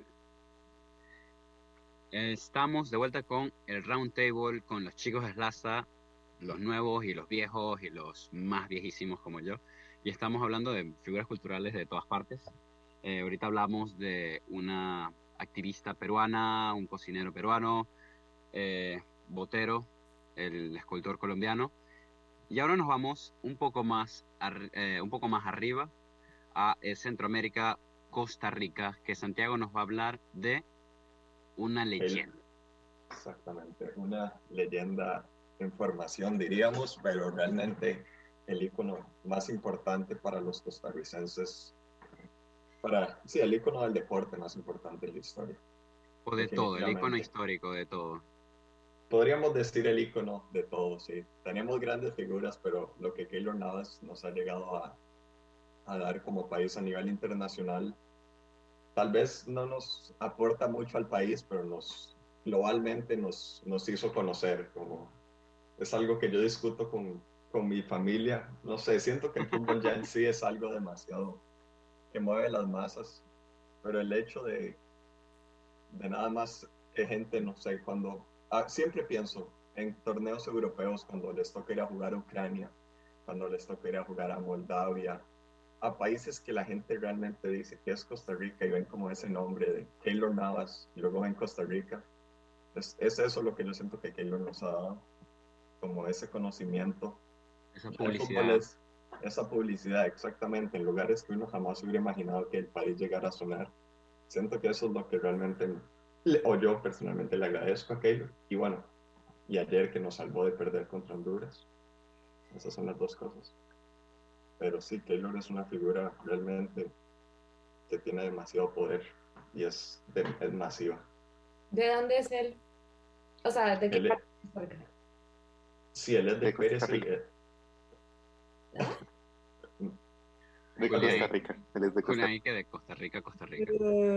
Estamos de vuelta con el Round Table, con los chicos de Slaza, los nuevos y los viejos y los más viejísimos como yo. Y estamos hablando de figuras culturales de todas partes. Eh, ahorita hablamos de una activista peruana, un cocinero peruano, eh, Botero, el escultor colombiano. Y ahora nos vamos un poco más, ar- eh, un poco más arriba a eh, Centroamérica, Costa Rica, que Santiago nos va a hablar de una leyenda. Exactamente, una leyenda en formación, diríamos, pero realmente el ícono más importante para los costarricenses, para, sí, el ícono del deporte más importante en la historia. O de todo, el ícono histórico de todo. Podríamos decir el ícono de todo, sí. Tenemos grandes figuras, pero lo que Keylor Navas nos ha llegado a, a dar como país a nivel internacional, tal vez no nos aporta mucho al país, pero nos globalmente nos, nos hizo conocer. Como, es algo que yo discuto con, con mi familia. No sé, siento que el fútbol ya en sí es algo demasiado que mueve las masas, pero el hecho de, de nada más que gente, no sé, cuando... Ah, siempre pienso en torneos europeos cuando les toca ir a jugar a Ucrania, cuando les toca ir a jugar a Moldavia, a países que la gente realmente dice que es Costa Rica y ven como ese nombre de Keylor Navas y luego ven Costa Rica. Es, es eso lo que yo siento que Keylor nos ha dado, como ese conocimiento. Esa El publicidad. fútbol es esa publicidad, exactamente, en lugares que uno jamás hubiera imaginado que el país llegara a sonar. Siento que eso es lo que realmente, le, o yo personalmente le agradezco a Keylor. Y bueno, y ayer que nos salvó de perder contra Honduras. Esas son las dos cosas. Pero sí, Keylor es una figura realmente que tiene demasiado poder y es, de, es masiva. ¿De dónde es él? O sea, ¿de qué Él es- parte? Porque- Sí, él es de De Costa Pérez. Rica. él- De Julián. Costa Rica. Él es de Costa Julián, que de Costa Rica, Costa Rica.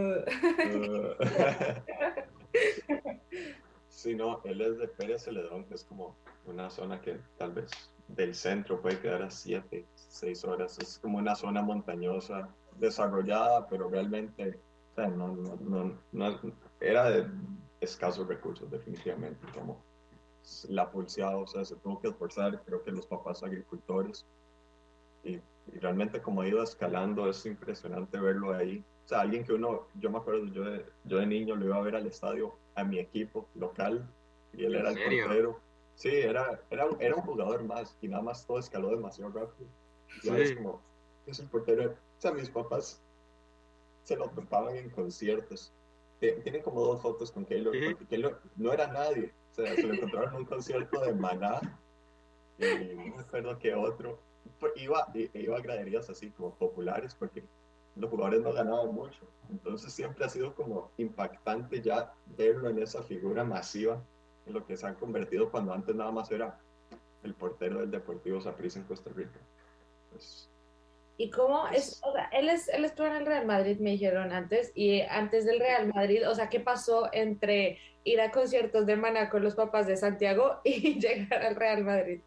Sí, no, él es de Pérez Celedón, que es como una zona que tal vez del centro puede quedar a siete, seis horas. Es como una zona montañosa, desarrollada, pero realmente, o sea, no, no, no, no- era de escasos recursos, definitivamente, como la pulseada, o sea, se tuvo que esforzar, creo que los papás agricultores, y, y realmente como ha ido escalando, es impresionante verlo ahí. O sea, alguien que uno, yo me acuerdo, yo de, yo de niño lo iba a ver al estadio, a mi equipo local, y él ¿En era el serio? portero. Sí, era, era, era un jugador más, y nada más todo escaló demasiado rápido. Y ahora Sí. es como, es el portero. O sea, mis papás se lo topaban en conciertos. T- Tienen como dos fotos con Keylor, Sí. porque Keylor no era nadie. O sea, se lo encontraron en un concierto de Maná, y no me acuerdo qué otro. Por- Iba, i- iba a graderías así como populares, porque los jugadores no ganaban mucho. Entonces siempre ha sido como impactante ya verlo en esa figura masiva, en lo que se han convertido cuando antes nada más era el portero del Deportivo Saprissa en Costa Rica. Pues, ¿Y cómo es? O sea, él, es, él estuvo en el Real Madrid, me dijeron antes, y antes del Real Madrid, o sea, ¿qué pasó entre ir a conciertos de Maná con los papás de Santiago y llegar al Real Madrid?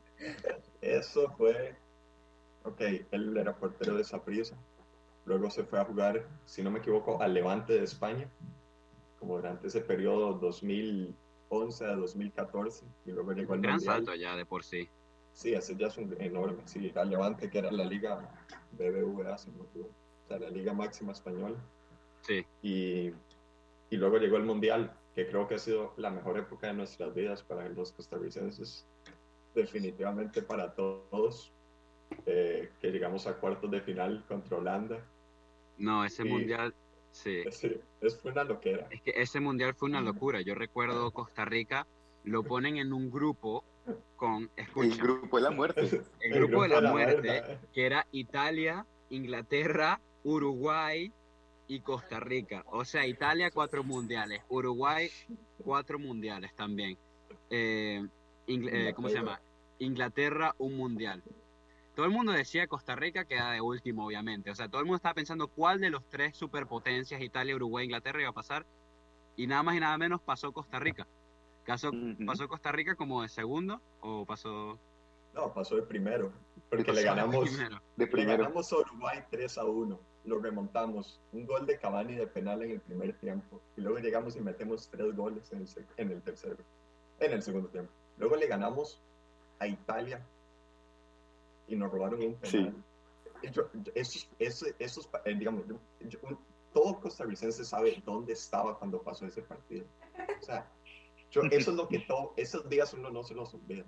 eso fue, ok, él era portero de Saprissa, luego se fue a jugar, si no me equivoco, al Levante de España, como durante ese periodo dos mil once a dos mil catorce, y luego llegó al Un gran Mundial. salto ya de por sí. Sí, ese ya es un enorme, sí, al Levante, que era la liga B B V A, si no me equivoco, o sea, la liga máxima española, Sí. y, y luego llegó el Mundial, que creo que ha sido la mejor época de nuestras vidas para los costarricenses, definitivamente para todos, eh, que llegamos a cuartos de final contra Holanda. No, ese Sí. mundial, sí. Sí, es fue una loquera. Es que ese mundial fue una locura. Yo recuerdo Costa Rica, lo ponen en un grupo con, El escucha, grupo de la muerte. el grupo de la muerte, que era Italia, Inglaterra, Uruguay y Costa Rica. O sea, Italia cuatro mundiales, Uruguay cuatro mundiales también. Eh, Ingl- eh, ¿Cómo se llama? Inglaterra un mundial. Todo el mundo decía Costa Rica queda de último, obviamente. O sea, todo el mundo estaba pensando cuál de los tres superpotencias, Italia, Uruguay, Inglaterra, iba a pasar. Y nada más y nada menos pasó Costa Rica. Pasó, Ujú. pasó Costa Rica como de segundo o pasó... No, pasó de primero. Porque Pasó le de ganamos, primero. De le primero. ganamos a Uruguay tres a uno. Lo remontamos. Un gol de Cavani de penal en el primer tiempo. Y luego llegamos y metemos tres goles en el, se- en el tercero. En el segundo tiempo. Luego le ganamos a Italia y nos robaron un penal. Y yo- yo- esos, esos, esos, eh, digamos, yo- yo- un- todo costarricense sabe dónde estaba cuando pasó ese partido. O sea, yo, eso es lo que todo, esos días uno no se los olvida.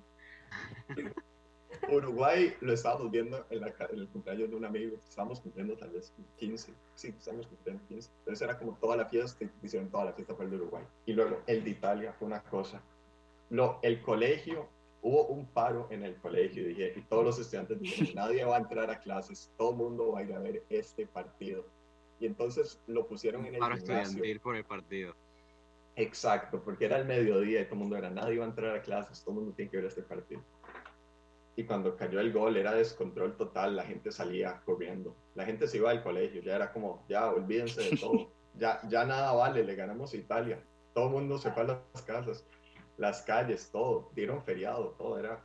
Uruguay lo estábamos viendo en, la, ca- en el cumpleaños de un amigo. Estábamos cumpliendo tal vez quince. Sí, estábamos cumpliendo quince. Entonces era como toda la fiesta, y hicieron toda la fiesta para el de Uruguay. Y luego el de Italia fue una cosa. Lo, el colegio, hubo un paro en el colegio y, dije, y todos los estudiantes dijeron, nadie va a entrar a clases, todo el mundo va a ir a ver este partido. Y entonces lo pusieron en el Paro gimnasio. estudiantil por el partido. Exacto, porque era el mediodía y todo el mundo era, nadie va a entrar a clases, todo el mundo tiene que ver este partido. Y cuando cayó el gol era descontrol total, la gente salía corriendo, la gente se iba al colegio, ya era como, ya olvídense de todo, ya, ya nada vale, le ganamos a Italia, todo el mundo se fue a las casas, las calles, todo, dieron feriado, todo era,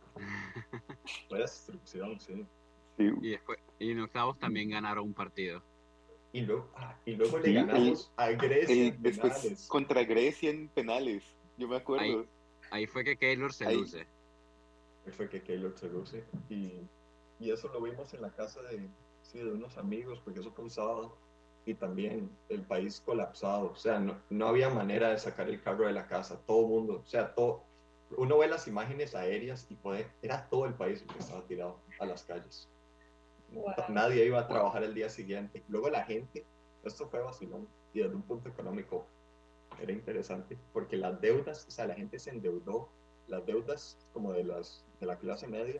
fue destrucción, sí. Sí. Y después, y en octavos también ganaron un partido. Y luego, ah, y luego le Sí, ganamos a Grecia El- en después penales. contra Grecia en penales. Yo me acuerdo. Ahí, ahí fue que Keylor se Ahí. luce. Ahí fue que Keylor se luce. Y, y eso lo vimos en la casa de, sí, de unos amigos, porque eso fue un sábado. Y también el país colapsado. O sea, no, no había manera de sacar el carro de la casa. Todo el mundo, o sea, todo. Uno ve las imágenes aéreas y puede, era todo el país el que estaba tirado a las calles. Wow. Nadie iba a trabajar el día siguiente. Luego la gente, esto fue vacilón. Y desde un punto económico era interesante, porque las deudas, o sea, la gente se endeudó. Las deudas como de, las, de la clase media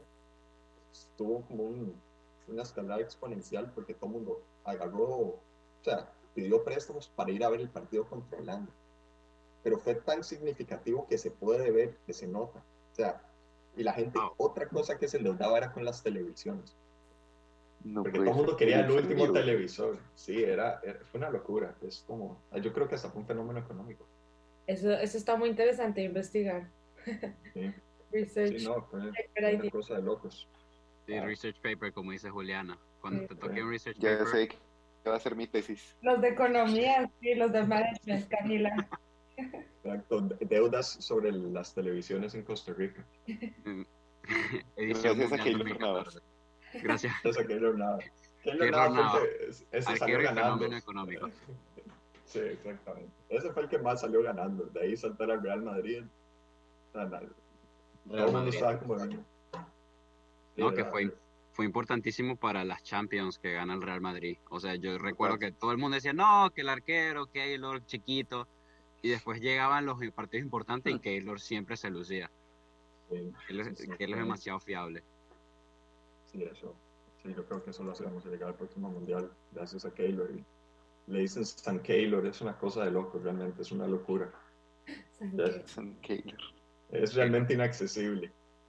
tuvo como un, una escalada exponencial porque todo el mundo agarró, o sea, pidió préstamos para ir a ver el partido contra Holanda. Pero fue tan significativo que se puede ver, que se nota. O sea, y la gente, Wow. otra cosa que se endeudaba era con las televisiones. No Porque puede todo el mundo ser quería el televisión último vivo. televisor. Sí, era, era- fue una locura. Es como, yo creo que hasta fue un fenómeno económico. Eso, eso está muy interesante de investigar. Sí, Research. sí, no, fue Pero una cosa de locos. Sí, Ah. research paper, como dice Juliana. Cuando Sí. te toque un research Ya paper, sé que va a ser mi tesis. Los de economía, sí, los de management, Camila. Exacto, de- deudas sobre las televisiones en Costa Rica. edición Gracias a mundial Keylor dos mil catorce. Gracias. Eso es Keylor Nava. Keylor Keylor Nava fue Nava. el que- ese Arquero salió y ganando. fenómeno económico. Sí, exactamente. Ese fue el que más salió ganando. De ahí saltar al Real Madrid. O sea, la- todo el mundo Madrid. estaba como... Sí, No, que era- fue, fue importantísimo para las Champions que gana el Real Madrid. O sea, yo recuerdo que todo el mundo decía, no, que el arquero, Keylor, chiquito. Y después llegaban los partidos importantes y Keylor siempre se lucía. Sí, Keylor, sí, sí, Keylor es sí. demasiado fiable. Sí, eso. Sí, yo creo que eso lo hacemos llegar al próximo mundial, gracias a Keylor. Y le dicen San Keylor, es una cosa de loco, realmente, es una locura. Ya- San Keylor. Es realmente inaccesible.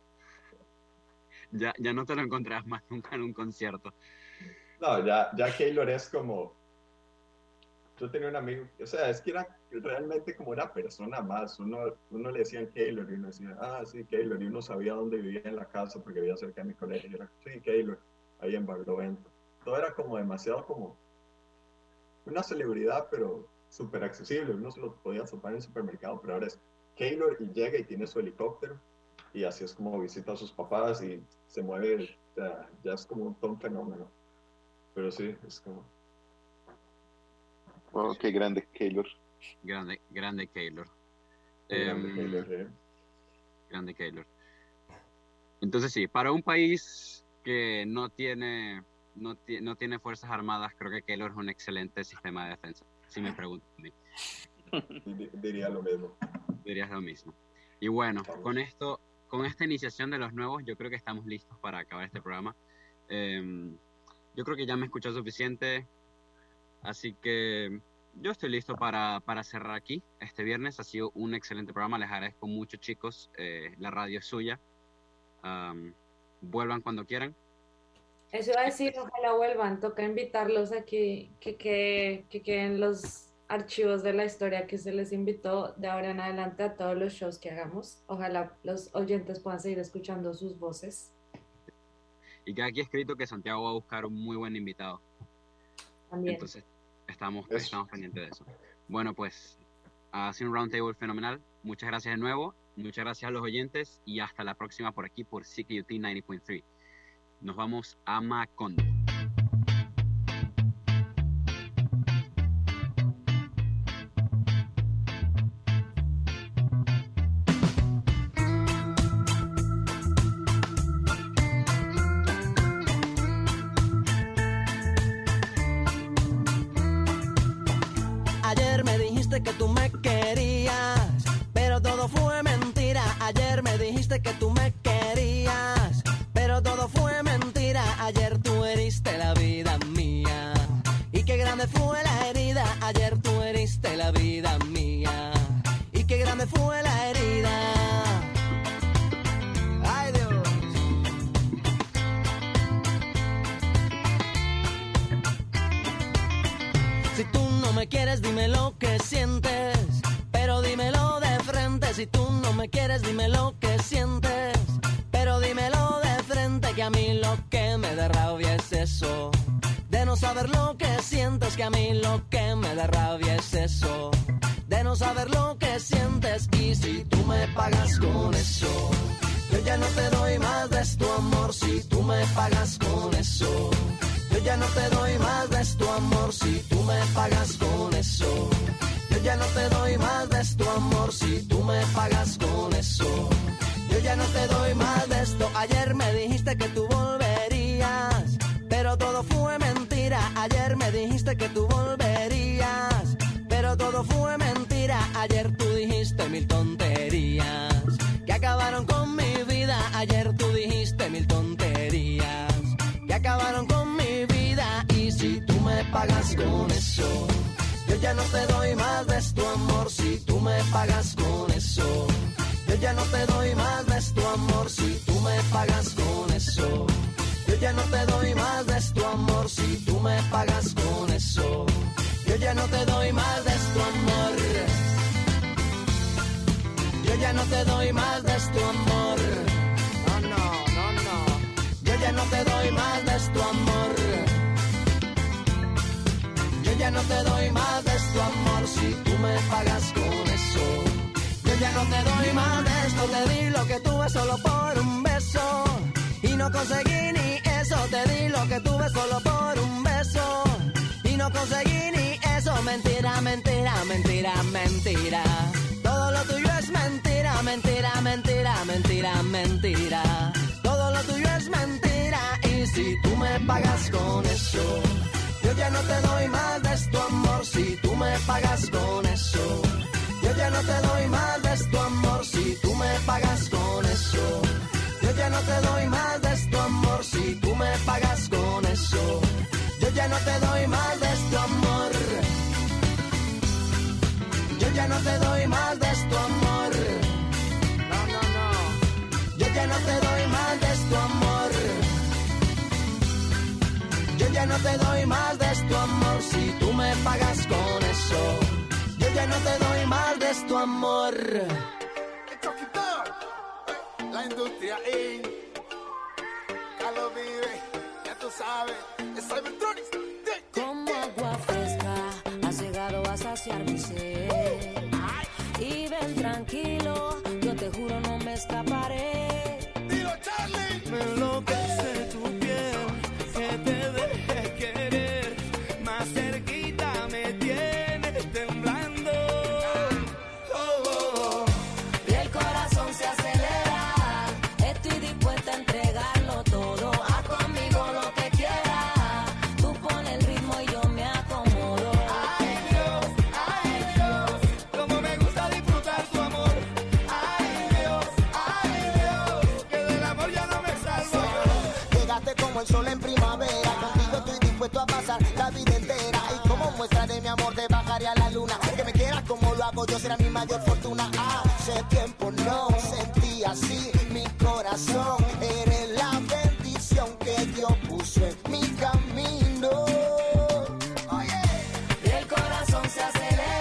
Ya, ya no te lo encontrarás más nunca en un concierto. No, ya, ya Keylor es como... Yo tenía un amigo, o sea, es que era realmente como una persona más. Uno, uno le decían Keylor y uno decía, ah, sí, Keylor. Y uno sabía dónde vivía en la casa porque vivía cerca de mi colegio. Y era, sí, Keylor, ahí en Barlovento. Todo era como demasiado como una celebridad, pero súper accesible. Uno se lo podía topar en el supermercado, pero ahora es Keylor y llega y tiene su helicóptero. Y así es como visita a sus papás y se mueve, o sea, ya es como un, todo un fenómeno. Pero sí, es como... Wow, qué grande Keylor. Grande, grande Keylor. Qué grande Em, Keylor, ¿eh? Grande Keylor. Entonces sí, para un país que no tiene, no, ti- no tiene fuerzas armadas, creo que Keylor es un excelente sistema de defensa. Si me preguntan a mí, Dir- Diría lo mismo. dirías lo mismo. Y bueno, Vamos. con esto, con esta iniciación de los nuevos, yo creo que estamos listos para acabar este programa. Em, yo creo que ya me escuchó suficiente, así que yo estoy listo para, para cerrar aquí. Este viernes ha sido un excelente programa, les agradezco mucho, chicos. Eh, la radio es suya. Am, vuelvan cuando quieran. Eso iba a decir, ojalá vuelvan. Toca invitarlos a que, que, que, que queden los archivos de la historia que se les invitó de ahora en adelante a todos los shows que hagamos. Ojalá los oyentes puedan seguir escuchando sus voces. Y queda aquí escrito que Santiago va a buscar un muy buen invitado. También. Entonces, estamos, estamos pendientes de eso. Bueno, pues, ha sido un roundtable fenomenal. Muchas gracias de nuevo. Muchas gracias a los oyentes. Y hasta la próxima por aquí por C K U T noventa punto tres. Nos vamos a Macondo. Ayer me dijiste que tú me querías, pero todo fue mentira. Ayer me dijiste que tú me querías, pero todo fue mentira. Ayer tú heriste la vida mía, y qué grande fue la herida. Ayer tú heriste la vida mía, y qué grande fue la herida. Ay, Dios. Si tú no me quieres, dime lo que sientes, pero dímelo de frente. Si tú no me quieres, dime lo que sientes, pero dímelo de frente. Que a mí lo que me da rabia es eso, de no saber lo que sientes. Que a mí lo que me da rabia es eso, de no saber lo que sientes. Y si tú me pagas con eso, yo ya no te doy más de tu amor. Si tú me pagas con eso, yo ya no te doy más de tu amor. Si tú me pagas con eso, yo ya no te doy más de tu amor. Si tú me pagas con eso, yo ya no te doy más de esto. Ayer me dijiste que tú volverías, pero todo fue mentira. Ayer me dijiste que tú volverías, pero todo fue mentira. Ayer tú dijiste mil tonterías que acabaron con mi vida. Ayer tú dijiste mil tonterías que acabaron con mi vida. Y si tú me pagas con eso, yo ya no te doy más de tu amor. Si tú me pagas con eso, yo ya no te doy más de tu amor. Si tú me pagas con eso, yo ya no te doy más de tu amor. Si tú me pagas con eso, yo ya no te doy más de tu amor. Yo ya no te doy más de tu amor. No, no, no, no. Yo ya no te doy más de tu amor. Yo ya no te doy más de tu amor. Si tú me pagas con eso, yo ya no te doy más de esto. Te di lo que tuve solo por un beso, y no conseguí ni eso. Te di lo que tuve solo por un beso, y no conseguí ni eso. Mentira, mentira, mentira, mentira. Todo lo tuyo es mentira, mentira, mentira, mentira, mentira. Todo lo tuyo es mentira. Y si tú me pagas con eso, yo ya no te doy más de tu amor. Si tú me pagas con eso, yo ya no te doy más de tu amor. Si tú me pagas con eso, yo ya no te doy más de tu amor. Si tú me pagas con eso, yo ya no te doy más de tu amor. Yo ya no te doy más de tu amor. No, no, no. Yo ya no te doy más de tu amor. Yo ya no te doy más de tu amor. Si tú me pagas con eso, yo ya no te doy más de tu amor. La industria in Carlos vive, ya tú sabes, es Cybertronics. Como agua fresca has llegado a saciar mi sed. Y ven tranquilo, yo te juro no me escaparé. Dilo, Charlie. Me enloquece tu piel, que te deje querer. Más cerquita me tienes temblando. Oh, oh, oh. Y el corazón se acelera. Estoy dispuesta a entregarlo todo. Haz conmigo lo que quieras. Tú pones el ritmo y yo me acomodo. Ay Dios, ay Dios, como me gusta disfrutar tu amor. Ay Dios, ay Dios, que del amor ya no me salvo. Llegaste como el sol en primavera. Contigo estoy dispuesto a pasar la vida entera. Y como muestra de mi amor te bajaré a la luna. Que me quieras como lo hago yo será mi mayor fortuna. Hace tiempo no sentí así mi corazón. Eres la bendición que Dios puso en mi camino. Y el corazón se acelera.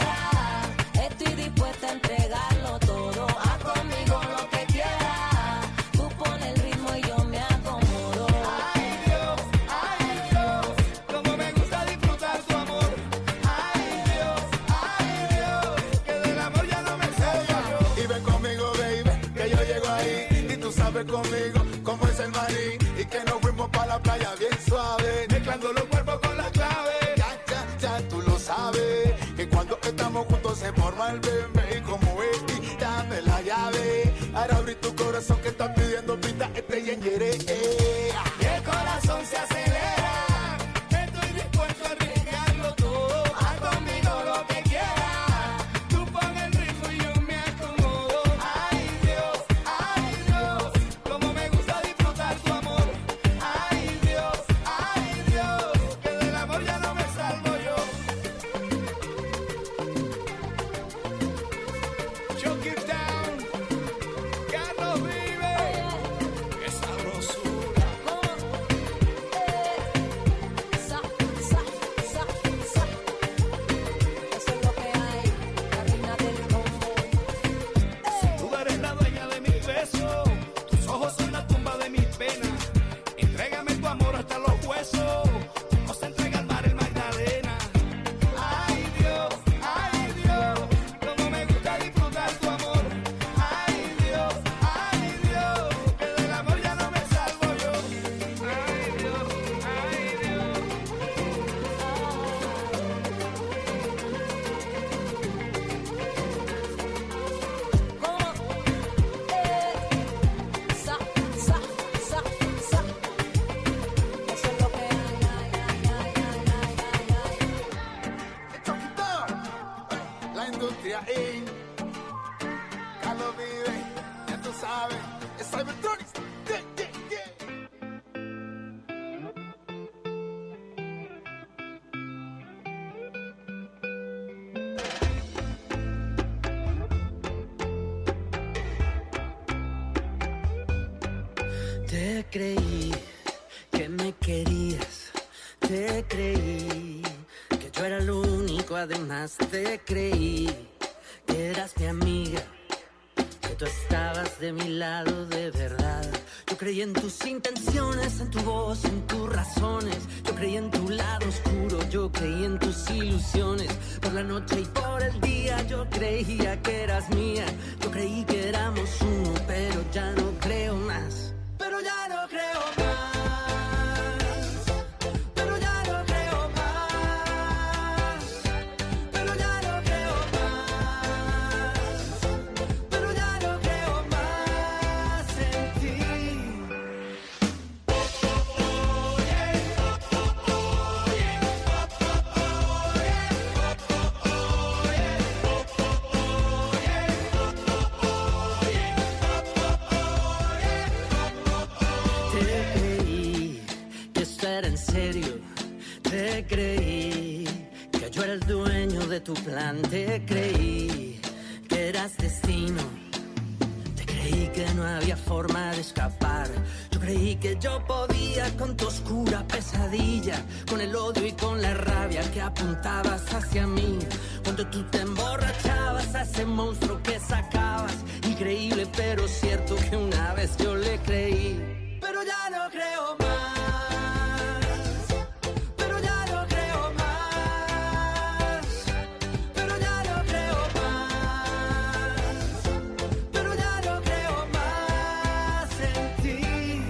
bebe conmigo como es el marín y que nos fuimos para la playa bien suave, mezclando los cuerpos con la clave. Ya, ya, ya tú lo sabes, que cuando estamos juntos se forma el bebé. Y como es, y dame la llave, ahora abrí tu corazón que está pidiendo pista, este y en Yere. Eh. Y el corazón se acelera, estoy dispuesto a arriesgarlo todo, haz conmigo lo que quieras, tú pon el ritmo y yo me acomodo. Ay Dios, ay Dios, como me gusta disfrutar tu amor. Ay Dios, ay Dios, que del amor ya no me salvo yo. Choke it down, Carlos Vive, qué sabrosura. Sa, sa, sa, sa. Eso es lo que hay, la reina del combo. Tú eres la dueña de mis besos, tus ojos son la tumba de mis penas. Entrégame tu amor hasta los huesos, como se entrega al mar el Magdalena. Ay Dios, ay Dios, como me gusta disfrutar tu amor. Ay Dios, ay Dios, que del amor ya no me salvo yo. Ay Dios, ay Dios. Sa, sa, sa, sa. Eso es lo que hay, ay, ay, ay, ay, ay, ay, ay. Choke it down. La industria in Carlos Vive, ya tú sabes, es Cybertronics. Yeah, yeah, yeah. Te creí que me querías, te creí que yo era el único, además te creí que eras mi amiga, que tú estabas de mi lado de verdad. Yo creí en tus intenciones, en tu voz, en tus razones. Yo creí en tu lado oscuro, yo creí en tus ilusiones. Por la noche y por el día yo creía que eras mía. Yo creí que éramos uno, pero ya no creo más. Pero ya no creo más. Pero ya no creo más. Pero ya no creo más. Pero ya no creo más en ti. Te creí que esto era en serio. Te creí que yo era el dueño de tu plan. Te creí que eras destino. Te creí que no había forma de escapar. Yo creí que yo podía con tu oscura pesadilla, con el odio y con la rabia que apuntabas hacia mí. Cuando tú te emborrachabas a ese monstruo que sacabas. Increíble pero cierto que una vez yo le creí. Pero ya no creo más. Pero ya no creo más. Pero ya no creo más. Pero ya no creo más en ti.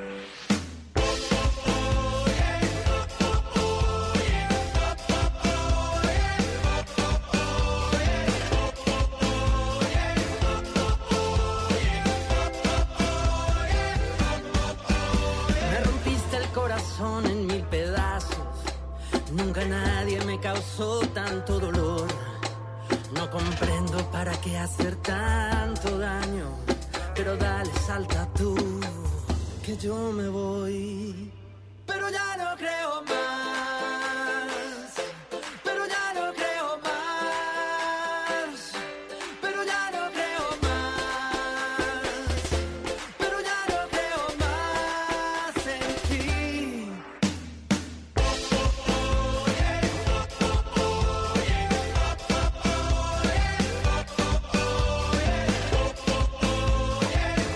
Me rompiste el corazón en mil pedazos. Nunca nadie me causó tanto dolor. No comprendo para qué hacer tanto daño. Pero dale, salta tú, que yo me voy. Pero ya no creo más. Pero ya no creo más. Pero ya no creo más. Pero ya no creo más en ti.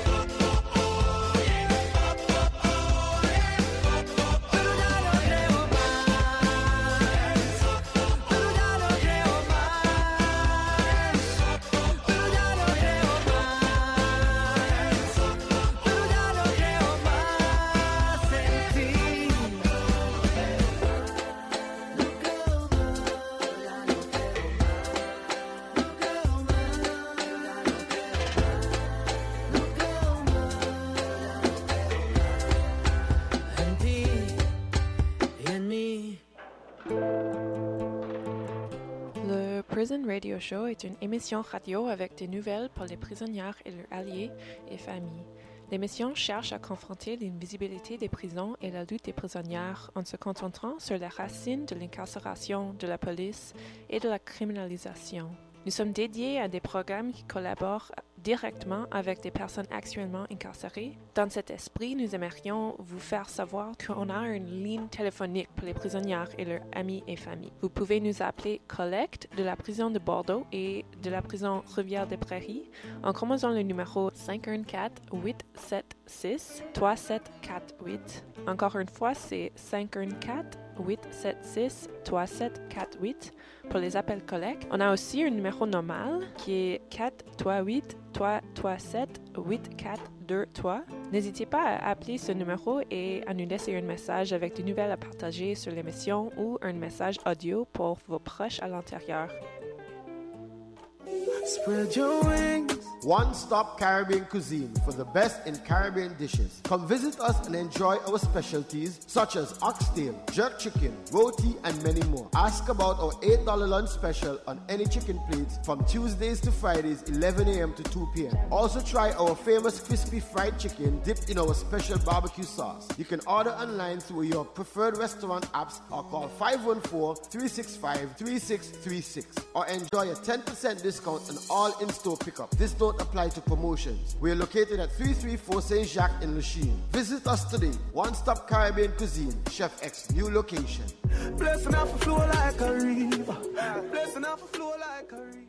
Pero ya no creo Prison Radio Show est une émission radio avec des nouvelles pour les prisonniers et leurs alliés et familles. L'émission cherche à confronter l'invisibilité des prisons et la lutte des prisonniers en se concentrant sur les racines de l'incarcération, de la police et de la criminalisation. Nous sommes dédiés à des programmes qui collaborent directement avec des personnes actuellement incarcérées. Dans cet esprit, nous aimerions vous faire savoir qu'on a une ligne téléphonique pour les prisonniers et leurs amis et familles. Vous pouvez nous appeler Collecte de la prison de Bordeaux et de la prison Rivière-des-Prairies en composant le numéro cinq un quatre, huit sept six, trois sept quatre huit. Encore une fois, c'est cinq un quatre, huit sept six, trois sept quatre huit pour les appels collecte. On a aussi un numéro normal qui est quatre trois huit, trois trois sept, huit quatre deux trois. N'hésitez pas à appeler ce numéro et à nous laisser un message avec des nouvelles à partager sur l'émission ou un message audio pour vos proches à l'intérieur. Spread your wings. One Stop Caribbean Cuisine for the best in Caribbean dishes. Come visit us and enjoy our specialties such as oxtail, jerk chicken, roti, and many more. Ask about our eight dollars lunch special on any chicken plates from Tuesdays to Fridays, eleven a.m. to two p.m. Also try our famous crispy fried chicken dipped in our special barbecue sauce. You can order online through your preferred restaurant apps or call five one four, three six five, three six three six or enjoy a ten percent discount on all in-store pickup. This don't apply to promotions. We are located at three three four Saint Jacques in Lachine. Visit us today. One Stop Caribbean Cuisine, Chef X, new location. Blessing off a flow like a river. Blessing off a flow like a river.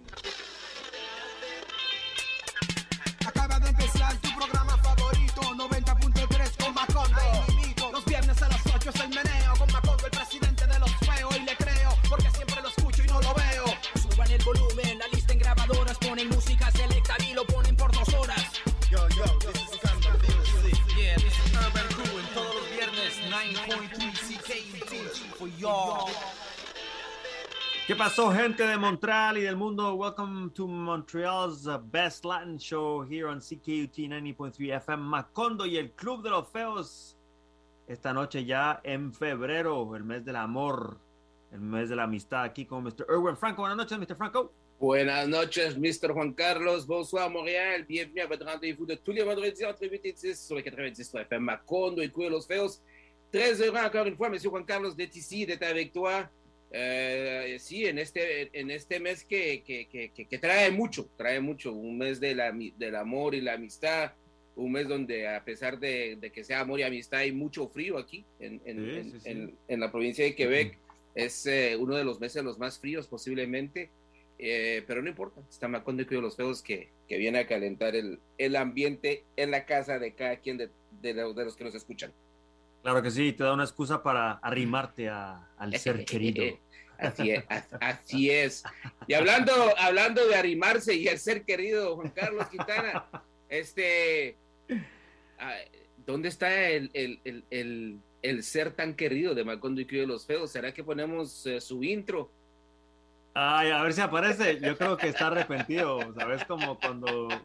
Acaba de empezar tu programa favorito, noventa punto tres con Macondo. Los viernes a las ocho es el meneo con Macondo, el presidente de los feos. Y le creo, porque siempre lo escucho y no lo veo. Suban el volumen, la lista en grabadoras, ponen música selecta y lo ponen por dos horas. Yo, yo, this is Urban Music. Yeah, this is Urban Crew en todos los viernes, nueve punto tres C K U T for y'all. ¿Qué pasó, gente de Montreal y del mundo? Welcome to Montreal's uh, best Latin show here on C K U T noventa punto tres F M. Macondo y el Club de los Feos. Esta noche ya en febrero, el mes del amor, el mes de la amistad, aquí con mister Erwin Franco. Buenas noches, mister Franco. Buenas noches, mister Juan Carlos. Bonsoir, Montréal. Bienvenue à votre rendez-vous de tous les vendredis entre huit et dix sur le quatre-vingt-dix F M. Macondo et Club de los Feos. Très heureux encore une fois, monsieur Juan Carlos, d'être ici, d'être avec toi. Uh, sí, en este, en este mes que, que, que, que trae mucho, trae mucho, un mes de la, del amor y la amistad, un mes donde a pesar de, de que sea amor y amistad hay mucho frío aquí en, en, sí, en, sí, sí. en, en la provincia de Quebec. Uh-huh. Es eh, uno de los meses los más fríos posiblemente, eh, pero no importa, está Macondo y Club de los Feos que, que viene a calentar el, el ambiente en la casa de cada quien de, de, de los que nos escuchan. Claro que sí, te da una excusa para arrimarte a, al ser querido. Así es, así es. Y hablando, hablando de arrimarse y el ser querido, Juan Carlos Quintana, este, ¿dónde está el, el, el, el, el ser tan querido de Macondo y Club de los Feos? ¿Será que ponemos eh, su intro? Ay, a ver si aparece. Yo creo que está arrepentido, ¿sabes? Como cuando